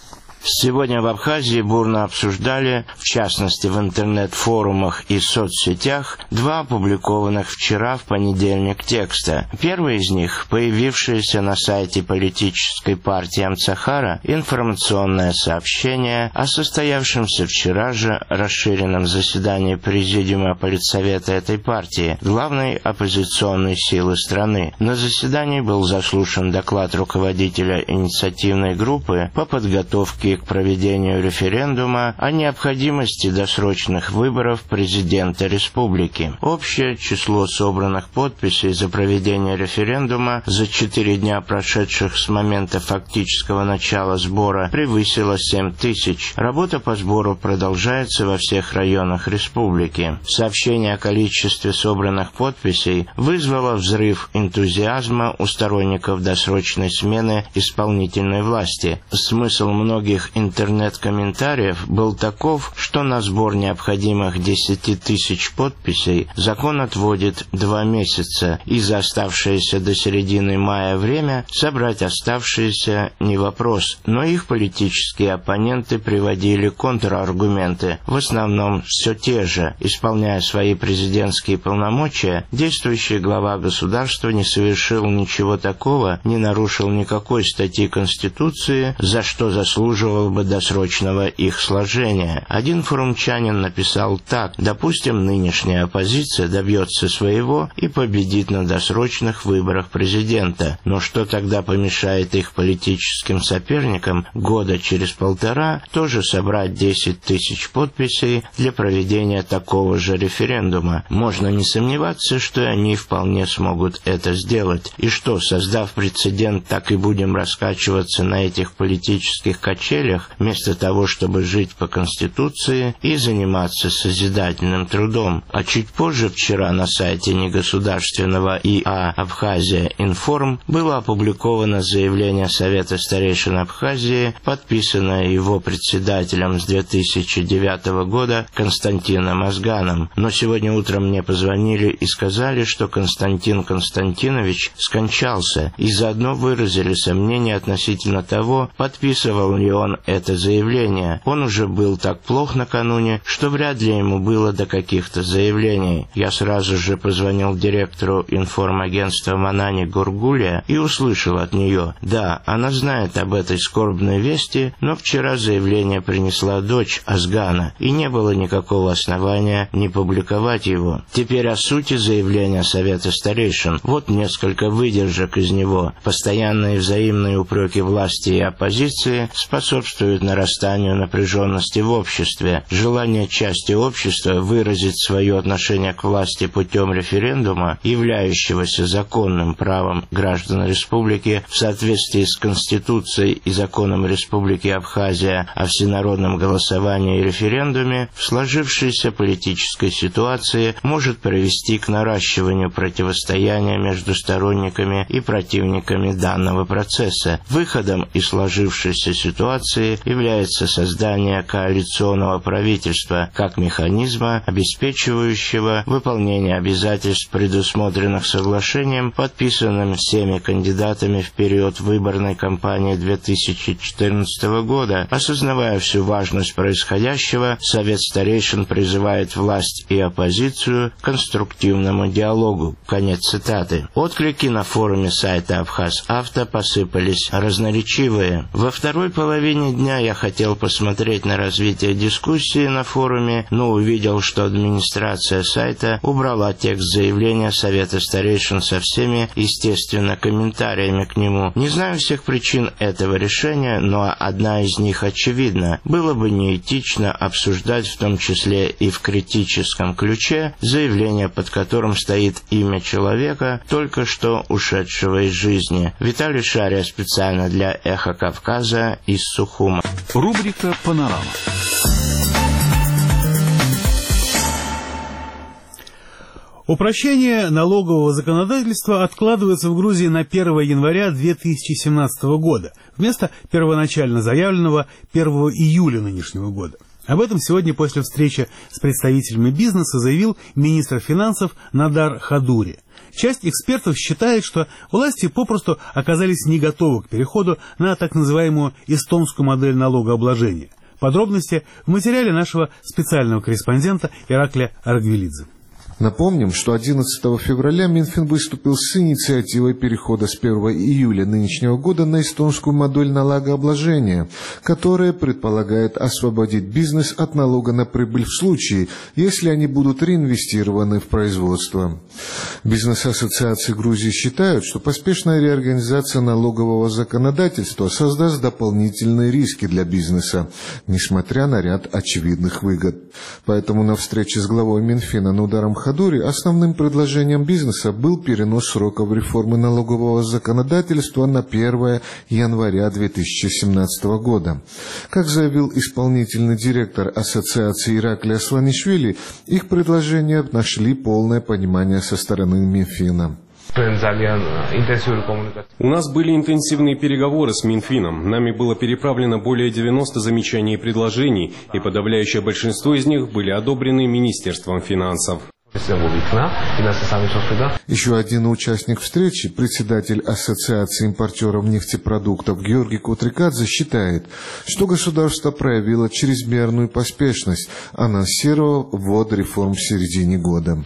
сегодня в Абхазии бурно обсуждали, в частности в интернет-форумах и соцсетях, два опубликованных вчера в понедельник текста. Первый из них, появившийся на сайте политической партии Амцахара, информационное сообщение о состоявшемся вчера же расширенном заседании Президиума Политсовета этой партии, главной оппозиционной силы страны. На заседании был заслушан доклад руководителя инициативной группы по подготовке к проведению референдума о необходимости досрочных выборов президента республики. Общее число собранных подписей за проведение референдума за 4 дня, прошедших с момента фактического начала сбора, превысило 7 тысяч. Работа по сбору продолжается во всех районах республики. Сообщение о количестве собранных подписей вызвало взрыв энтузиазма у сторонников досрочной смены исполнительной власти. Смысл многих интернет-комментариев был таков, что на сбор необходимых 10 тысяч подписей закон отводит 2 месяца, и за оставшееся до середины мая время собрать оставшиеся не вопрос, но их политические оппоненты приводили контраргументы, в основном все те же. Исполняя свои президентские полномочия, действующий глава государства не совершил ничего такого, не нарушил никакой статьи Конституции, за что заслуживал бы досрочного их сложения. Один форумчанин написал так: допустим, нынешняя оппозиция добьется своего и победит на досрочных выборах президента, но что тогда помешает их политическим соперникам года через 1,5 тоже собрать 10 тысяч подписей для проведения такого же референдума? Можно не сомневаться, что они вполне смогут это сделать. И что, создав прецедент, так и будем раскачиваться на этих политических качелях, вместо того, чтобы жить по Конституции и заниматься созидательным трудом? А чуть позже вчера на сайте негосударственного ИА «Абхазия Информ» было опубликовано заявление Совета старейшин Абхазии, подписанное его председателем с 2009 года Константином Азганом. Но сегодня утром мне позвонили и сказали, что Константин Константинович скончался, и заодно выразили сомнение относительно того, подписывал ли он это заявление. Он уже был так плох накануне, что вряд ли ему было до каких-то заявлений. Я сразу же позвонил директору информагентства Манани Гургулия и услышал от нее: да, она знает об этой скорбной вести, но вчера заявление принесла дочь Азгана, и не было никакого основания не публиковать его. Теперь о сути заявления Совета старейшин. Вот несколько выдержек из него. Постоянные взаимные упреки власти и оппозиции способствуют нарастанию напряженности в обществе. Желание части общества выразить свое отношение к власти путем референдума, являющегося законным правом граждан республики в соответствии с Конституцией и законом Республики Абхазия о всенародном голосовании и референдуме, в сложившейся политической ситуации может привести к наращиванию противостояния между сторонниками и противниками данного процесса. Выходом из сложившейся ситуации является создание коалиционного правительства как механизма, обеспечивающего выполнение обязательств, предусмотренных соглашением, подписанным всеми кандидатами в период выборной кампании 2014 года. Осознавая всю важность происходящего, Совет старейшин призывает власть и оппозицию к конструктивному диалогу. Конец цитаты. Отклики на форуме сайта Абхаз-Авто посыпались разноречивые. Во второй половине дня я хотел посмотреть на развитие дискуссии на форуме, но увидел, что администрация сайта убрала текст заявления Совета старейшин со всеми, естественно, комментариями к нему. Не знаю всех причин этого решения, но одна из них очевидна. Было бы неэтично обсуждать, в том числе и в критическом ключе, заявление, под которым стоит имя человека, только что ушедшего из жизни. Виталий Шария специально для «Эхо Кавказа» из Сухума. Рубрика «Панорама». Упрощение налогового законодательства откладывается в Грузии на 1 января 2017 года, вместо первоначально заявленного 1 июля нынешнего года. Об этом сегодня после встречи с представителями бизнеса заявил министр финансов Надар Хадури. Часть экспертов считает, что власти попросту оказались не готовы к переходу на так называемую эстонскую модель налогообложения. Подробности в материале нашего специального корреспондента Ираклия Аргвелидзе. Напомним, что 11 февраля Минфин выступил с инициативой перехода с 1 июля нынешнего года на эстонскую модель налогообложения, которая предполагает освободить бизнес от налога на прибыль в случае, если они будут реинвестированы в производство. Бизнес-ассоциации Грузии считают, что поспешная реорганизация налогового законодательства создаст дополнительные риски для бизнеса, несмотря на ряд очевидных выгод. Поэтому на встрече с главой Минфина Нударом Хадури основным предложением бизнеса был перенос сроков реформы налогового законодательства на 1 января 2017 года. Как заявил исполнительный директор ассоциации Ираклий Асланишвили, их предложения нашли полное понимание со стороны Минфина. У нас были интенсивные переговоры с Минфином. Нами было переправлено более 90 замечаний и предложений, и подавляющее большинство из них были одобрены Министерством финансов. Еще один участник встречи, председатель Ассоциации импортеров нефтепродуктов Георгий Котрикадзе, считает, что государство проявило чрезмерную поспешность, анонсировав ввод реформ в середине года.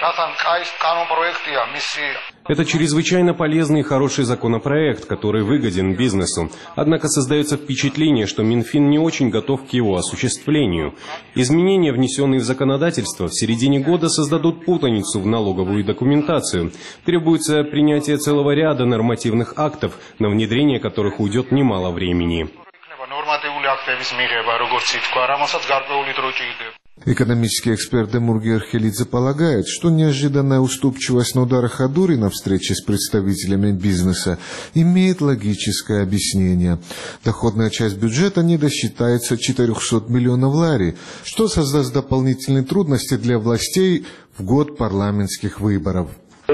Это чрезвычайно полезный и хороший законопроект, который выгоден бизнесу. Однако создается впечатление, что Минфин не очень готов к его осуществлению. Изменения, внесенные в законодательство, в середине года создадут путаницу в налоговую документацию. Требуется принятие целого ряда нормативных актов, на внедрение которых уйдет немало времени. Экономический эксперт Демур Георхелидзе полагает, что неожиданная уступчивость Нудара Хадури на встрече с представителями бизнеса имеет логическое объяснение. Доходная часть бюджета не досчитается 400 миллионов лари, что создаст дополнительные трудности для властей в год парламентских выборов.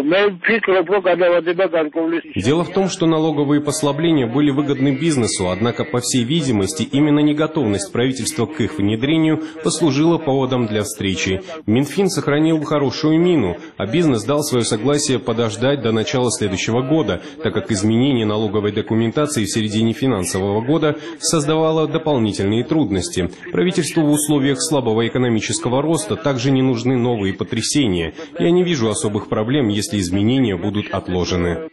Дело в том, что налоговые послабления были выгодны бизнесу, однако, по всей видимости, именно неготовность правительства к их внедрению послужила поводом для встречи. Минфин сохранил хорошую мину, а бизнес дал свое согласие подождать до начала следующего года, так как изменение налоговой документации в середине финансового года создавало дополнительные трудности. Правительству в условиях слабого экономического роста также не нужны новые потрясения. Я не вижу особых проблем, если изменения будут отложены.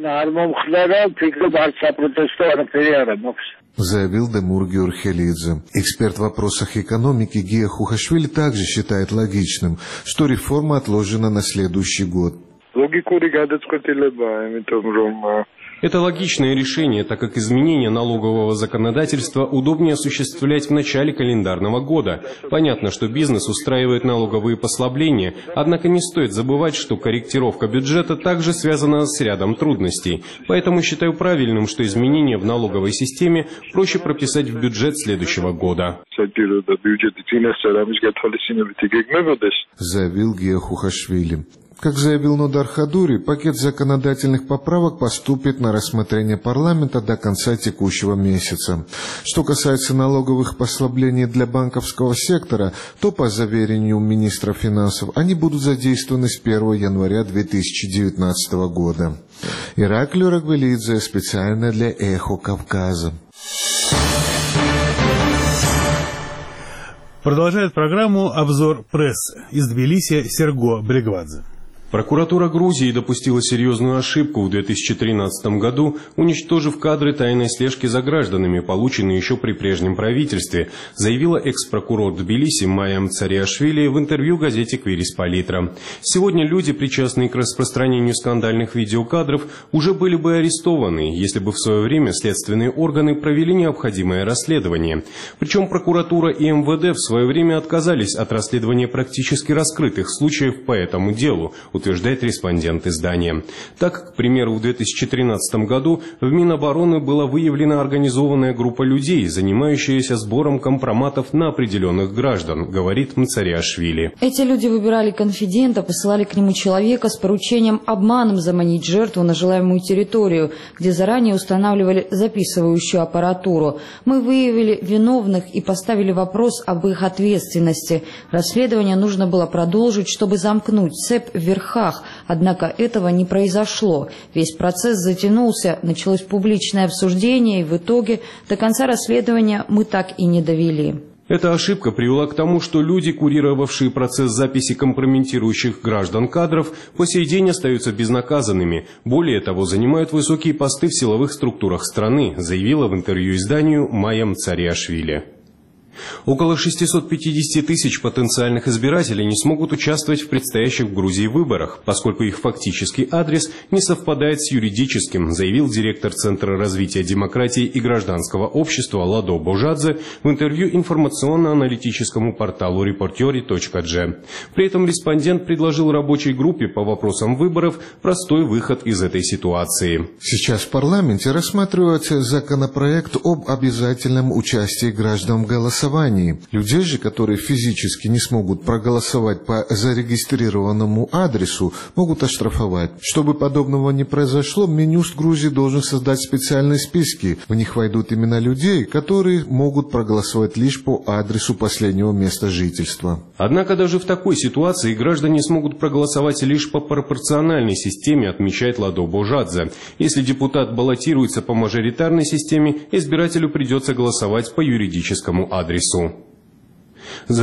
Заявил Демур Георхелидзе. Эксперт в вопросах экономики Гия Хухашвили также считает логичным, что реформа отложена на следующий год. Это логичное решение, так как изменение налогового законодательства удобнее осуществлять в начале календарного года. Понятно, что бизнес устраивает налоговые послабления, однако не стоит забывать, что корректировка бюджета также связана с рядом трудностей. Поэтому считаю правильным, что изменения в налоговой системе проще прописать в бюджет следующего года. Заявил Гия Хухашвили. Как заявил Нудар Хадури, пакет законодательных поправок поступит на рассмотрение парламента до конца текущего месяца. Что касается налоговых послаблений для банковского сектора, то, по заверению министра финансов, они будут задействованы с 1 января 2019 года. Ираклий Аргвелидзе, специально для «Эхо Кавказа». Продолжает программу «Обзор прессы». Из Тбилиси Серго Брегвадзе. Прокуратура Грузии допустила серьезную ошибку в 2013 году, уничтожив кадры тайной слежки за гражданами, полученные еще при прежнем правительстве, заявила экс-прокурор Тбилиси Майя Мцариашвили в интервью газете «Квирис Палитра». Сегодня люди, причастные к распространению скандальных видеокадров, уже были бы арестованы, если бы в свое время следственные органы провели необходимое расследование. Причем прокуратура и МВД в свое время отказались от расследования практически раскрытых случаев по этому делу, утверждает респондент издания. Так, к примеру, в 2013 году в Минобороны была выявлена организованная группа людей, занимающаяся сбором компроматов на определенных граждан, говорит Мцариашвили. Эти люди выбирали конфидента, посылали к нему человека с поручением обманом заманить жертву на желаемую территорию, где заранее устанавливали записывающую аппаратуру. Мы выявили виновных и поставили вопрос об их ответственности. Расследование нужно было продолжить, чтобы замкнуть цепь вверх верхах, однако этого не произошло. Весь процесс затянулся, началось публичное обсуждение, и в итоге до конца расследования мы так и не довели. Эта ошибка привела к тому, что люди, курировавшие процесс записи компрометирующих граждан кадров, по сей день остаются безнаказанными. Более того, занимают высокие посты в силовых структурах страны, заявила в интервью изданию Майя Мцариашвили. Около 650 тысяч потенциальных избирателей не смогут участвовать в предстоящих в Грузии выборах, поскольку их фактический адрес не совпадает с юридическим, заявил директор Центра развития демократии и гражданского общества Ладо Божадзе в интервью информационно-аналитическому порталу reporteri.g. При этом респондент предложил рабочей группе по вопросам выборов простой выход из этой ситуации. Сейчас в парламенте рассматривается законопроект об обязательном участии граждан в голосовании. Людей же, которые физически не смогут проголосовать по зарегистрированному адресу, могут оштрафовать. Чтобы подобного не произошло, Минюст Грузии должен создать специальные списки. В них войдут имена людей, которые могут проголосовать лишь по адресу последнего места жительства. Однако даже в такой ситуации граждане смогут проголосовать лишь по пропорциональной системе, отмечает Ладо Божадзе. Если депутат баллотируется по мажоритарной системе, избирателю придется голосовать по юридическому адресу. За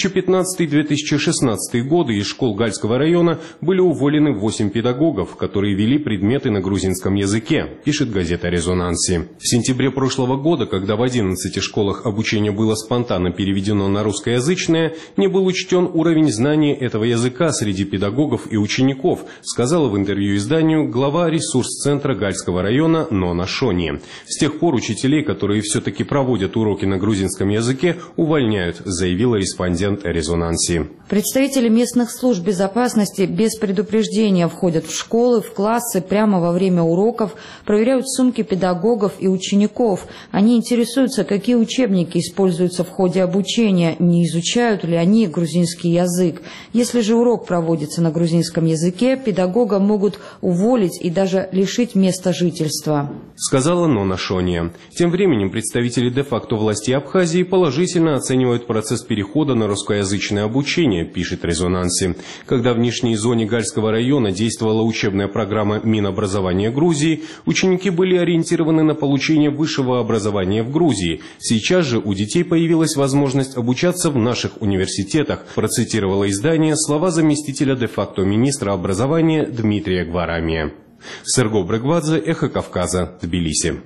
2015-2016 годы из школ Гальского района были уволены 8 педагогов, которые вели предметы на грузинском языке, пишет газета «Резонанси». В сентябре прошлого года, когда в 11 школах обучение было спонтанно переведено на русскоязычное, не был учтен уровень знания этого языка среди педагогов и учеников, сказала в интервью изданию глава ресурс-центра Гальского района Нона Шони. С тех пор учителей, которые все-таки проводят уроки на грузинском языке, увольняют, заявила респондент «Резонанси». Представители местных служб безопасности без предупреждения входят в школы, в классы прямо во время уроков, проверяют сумки педагогов и учеников. Они интересуются, какие учебники используются в ходе обучения, не изучают ли они грузинский язык. Если же урок проводится на грузинском языке, педагога могут уволить и даже лишить места жительства, сказала Нона Шония. Тем временем представители де-факто властей Абхазии положительно оценивают процесс перехода на русскоязычное обучение, пишет «Резонанси». Когда в нижней зоне Гальского района действовала учебная программа Минобразования Грузии, ученики были ориентированы на получение высшего образования в Грузии. Сейчас же у детей появилась возможность обучаться в наших университетах, процитировало издание слова заместителя де-факто министра образования Дмитрия Гварамия. Серго Брегвадзе, Эхо Кавказа, Тбилиси.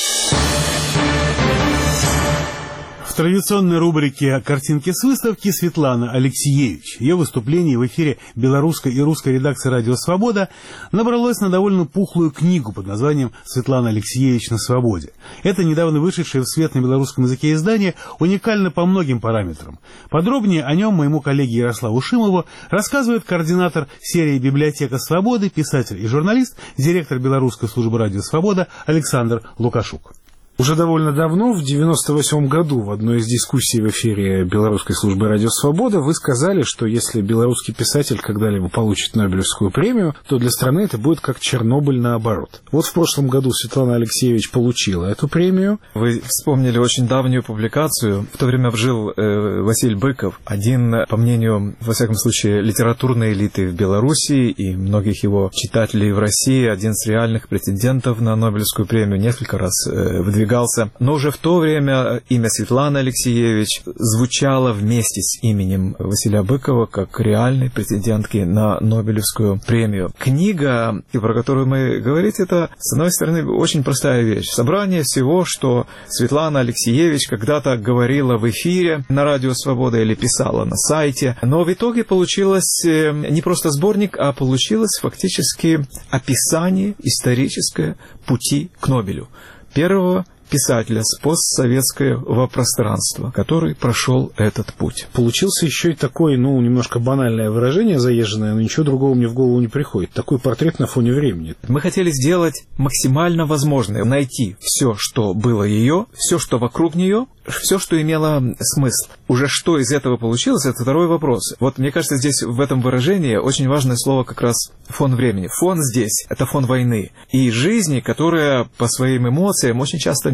В традиционной рубрике «Картинки с выставки» Светлана Алексеевич. Ее выступление в эфире белорусской и русской редакции «Радио Свобода» набралось на довольно пухлую книгу под названием «Светлана Алексеевич на свободе». Это недавно вышедшее в свет на белорусском языке издание уникально по многим параметрам. Подробнее о нем моему коллеге Ярославу Шимову рассказывает координатор серии «Библиотека свободы», писатель и журналист, директор белорусской службы «Радио Свобода» Александр Лукашук. Уже довольно давно, в 1998 году, в одной из дискуссий в эфире Белорусской службы «Радио Свобода» вы сказали, что если белорусский писатель когда-либо получит Нобелевскую премию, то для страны это будет как Чернобыль наоборот. Вот в прошлом году Светлана Алексеевич получила эту премию. Вы вспомнили очень давнюю публикацию. В то время жил Василий Быков, один, по мнению, во всяком случае, литературной элиты в Белоруссии и многих его читателей в России, один из реальных претендентов на Нобелевскую премию, несколько раз выдвигался. Но уже в то время имя Светланы Алексеевич звучало вместе с именем Василия Быкова как реальной претендентки на Нобелевскую премию. Книга, про которую мы говорим, это, с одной стороны, очень простая вещь. Собрание всего, что Светлана Алексеевич когда-то говорила в эфире на Радио Свобода или писала на сайте. Но в итоге получилось не просто сборник, а получилось фактически описание историческое пути к Нобелю. Первого писателя с постсоветского пространства, который прошел этот путь. Получился еще и такое, немножко банальное выражение, заезженное, но ничего другого мне в голову не приходит. Такой портрет на фоне времени. Мы хотели сделать максимально возможное, найти все, что было ее, все, что вокруг нее, все, что имело смысл. Уже что из этого получилось, это второй вопрос. Вот мне кажется, здесь в этом выражении очень важное слово как раз фон времени. Фон здесь – это фон войны и жизни, которая по своим эмоциям очень часто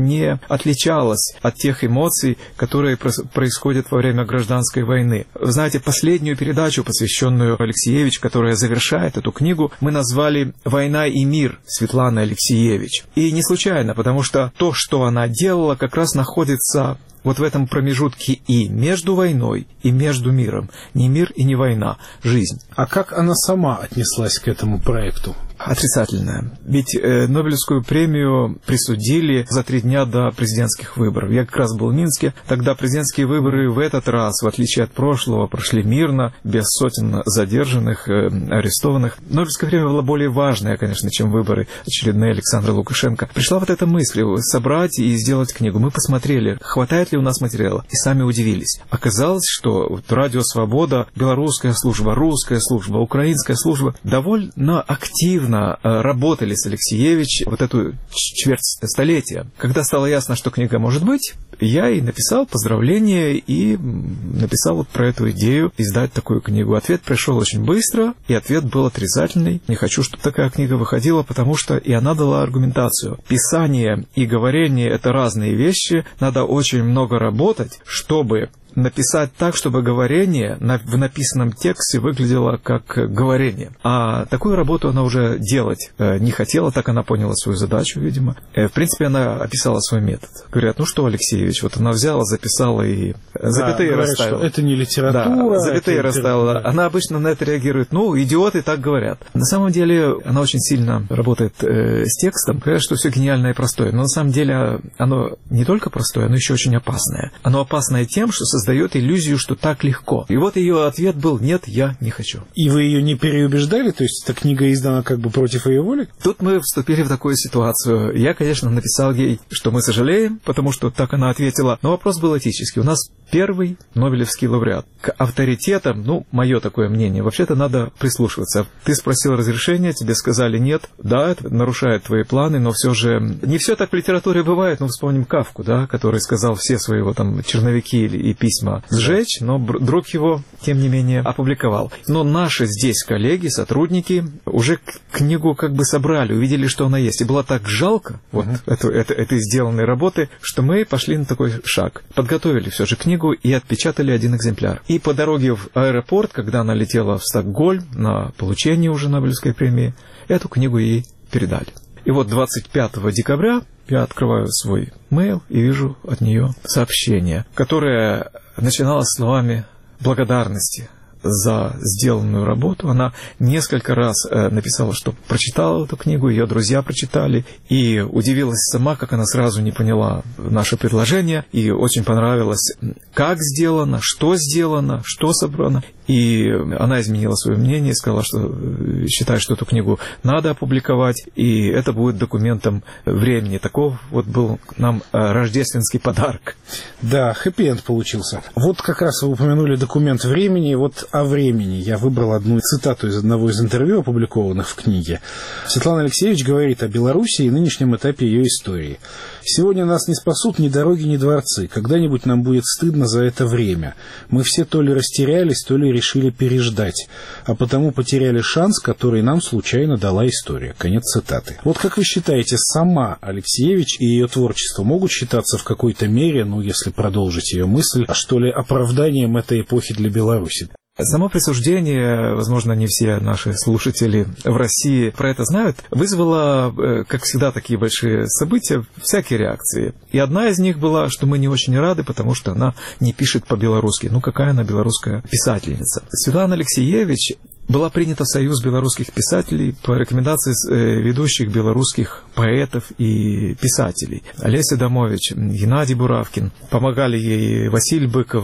не отличалась от тех эмоций, которые происходят во время гражданской войны. Вы знаете, последнюю передачу, посвященную Алексеевич, которая завершает эту книгу, мы назвали «Война и мир» Светланы Алексеевич. И не случайно, потому что то, что она делала, как раз находится вот в этом промежутке и между войной, и между миром. Не мир и не война, жизнь. А как она сама отнеслась к этому проекту? Отрицательная. Ведь Нобелевскую премию присудили за 3 дня до президентских выборов. Я как раз был в Минске. Тогда президентские выборы в этот раз, в отличие от прошлого, прошли мирно, без сотен задержанных, арестованных. Нобелевская премия была более важная, конечно, чем выборы очередные Александра Лукашенко. Пришла вот эта мысль собрать и сделать книгу. Мы посмотрели, хватает ли у нас материала, и сами удивились. Оказалось, что Радио Свобода, белорусская служба, русская служба, украинская служба довольно активно работали с Алексеевич вот эту четверть столетия. Когда стало ясно, что книга может быть, я и написал поздравления и написал вот про эту идею издать такую книгу. Ответ пришел очень быстро, и ответ был отрицательный. Не хочу, чтобы такая книга выходила, потому что и она дала аргументацию. Писание и говорение — это разные вещи. Надо очень много работать, чтобы написать так, чтобы говорение в написанном тексте выглядело как говорение. А такую работу она уже делать не хотела, так она поняла свою задачу, видимо. В принципе, она описала свой метод. Говорят, ну что, Алексеевич, вот она взяла, записала и запятые расставила. Что это не литература. Да, запятые расставила. Она обычно на это реагирует, ну, идиоты так говорят. На самом деле, она очень сильно работает с текстом. Говорят, что все гениальное и простое. Но на самом деле, оно не только простое, оно еще очень опасное. Оно опасное тем, что создает иллюзию, что так легко. И вот ее ответ был: нет, я не хочу. И вы ее не переубеждали? То есть эта книга издана как бы против ее воли? Тут мы вступили в такую ситуацию. Я, конечно, написал ей, что мы сожалеем, потому что так она ответила. Но вопрос был этический. У нас первый Нобелевский лауреат. К авторитетам, ну, мое такое мнение, вообще-то надо прислушиваться. Ты спросил разрешения, тебе сказали нет. Да, это нарушает твои планы, но все же не все так в литературе бывает. Ну, вспомним Кафку, да, который сказал все свои его там черновики и письма сжечь, но друг его, тем не менее, опубликовал. Но наши здесь коллеги, сотрудники уже книгу как бы собрали, увидели, что она есть. И было так жалко вот этой сделанной работы, что мы пошли на такой шаг. Подготовили все же книгу и отпечатали 1 экземпляр. И по дороге в аэропорт, когда она летела в Стокгольм на получение уже Нобелевской премии, эту книгу ей передали. И вот 25 декабря я открываю свой мейл и вижу от нее сообщение, которое начиналось словами благодарности за сделанную работу. Она несколько раз написала, что прочитала эту книгу, ее друзья прочитали, и удивилась сама, как она сразу не поняла наше предложение, и очень понравилось, как сделано, что собрано. И она изменила свое мнение и сказала, что считает, что эту книгу надо опубликовать, и это будет документом времени. Таков вот был нам рождественский подарок. Да, хэппи-энд получился. Вот как раз вы упомянули документ времени. Вот о времени я выбрал одну цитату из одного из интервью, опубликованных в книге. Светлана Алексеевич говорит о Беларуси и нынешнем этапе ее истории. «Сегодня нас не спасут ни дороги, ни дворцы. Когда-нибудь нам будет стыдно за это время. Мы все то ли растерялись, то ли решили переждать, а потому потеряли шанс, который нам случайно дала история». Конец цитаты. Вот как вы считаете, сама Алексеевич и ее творчество могут считаться в какой-то мере, ну, если продолжить ее мысль, что ли, оправданием этой эпохи для Беларуси? Само присуждение, возможно, не все наши слушатели в России про это знают, вызвало, как всегда, такие большие события, всякие реакции. И одна из них была, что мы не очень рады, потому что она не пишет по-белорусски. Ну, какая она белорусская писательница? Светлана Алексеевич была принята в Союз белорусских писателей по рекомендации ведущих белорусских поэтов и писателей. Олеся Домович, Геннадий Буравкин. Помогали ей Василий Быков,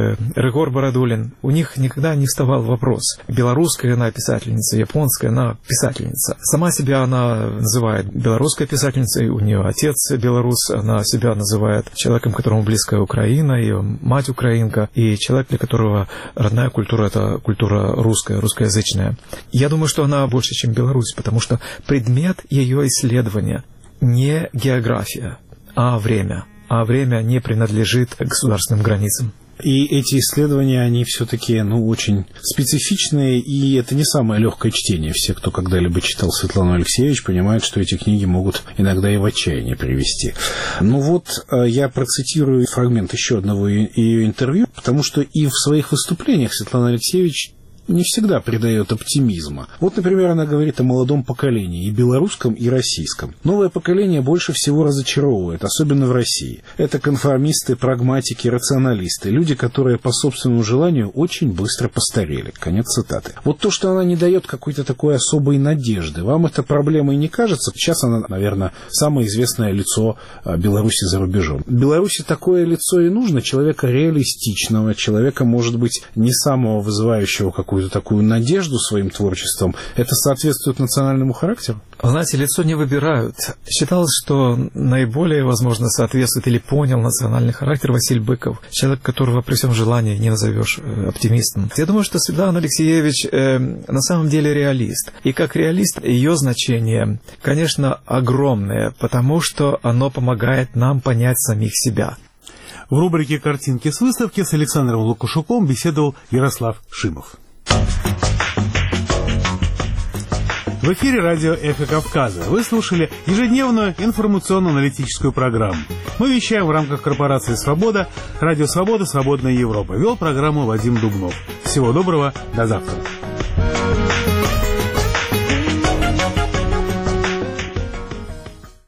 Рыгор Бородулин. У них никогда не вставал вопрос. Белорусская она писательница, японская она писательница. Сама себя она называет белорусской писательницей, у нее отец белорус, она себя называет человеком, которому близкая Украина, ее мать украинка, и человек, для которого родная культура – это культура русская язычная. Я думаю, что она больше, чем Беларусь, потому что предмет ее исследования не география, а время. А время не принадлежит государственным границам. И эти исследования, они все-таки, очень специфичные, и это не самое легкое чтение. Все, кто когда-либо читал Светлану Алексеевич, понимают, что эти книги могут иногда и в отчаяние привести. Я процитирую фрагмент еще одного ее интервью, потому что и в своих выступлениях Светлана Алексеевич не всегда придает оптимизма. Например, она говорит о молодом поколении, и белорусском, и российском. Новое поколение больше всего разочаровывает, особенно в России. Это конформисты, прагматики, рационалисты, люди, которые по собственному желанию очень быстро постарели. Конец цитаты. То, что она не дает какой-то такой особой надежды, вам это проблемой не кажется? Сейчас она, наверное, самое известное лицо Беларуси за рубежом. Беларуси такое лицо и нужно, человека реалистичного, человека, может быть, не самого вызывающего какую-то такую надежду своим творчеством. Это соответствует национальному характеру? Знаете, лицо не выбирают. Считалось, что наиболее, возможно, соответствует или понял национальный характер Василий Быков. Человек, которого при всем желании не назовешь оптимистом. Я думаю, что Светлана Алексеевич на самом деле реалист. И как реалист ее значение, конечно, огромное, потому что оно помогает нам понять самих себя. В рубрике «Картинки с выставки» с Александром Лукашуком беседовал Ярослав Шимов. В эфире радио «Эхо Кавказа». Вы слушали ежедневную информационно-аналитическую программу. Мы вещаем в рамках корпорации «Свобода», радио «Свобода», «Свободная Европа». Вел программу Вадим Дубнов. Всего доброго, до завтра.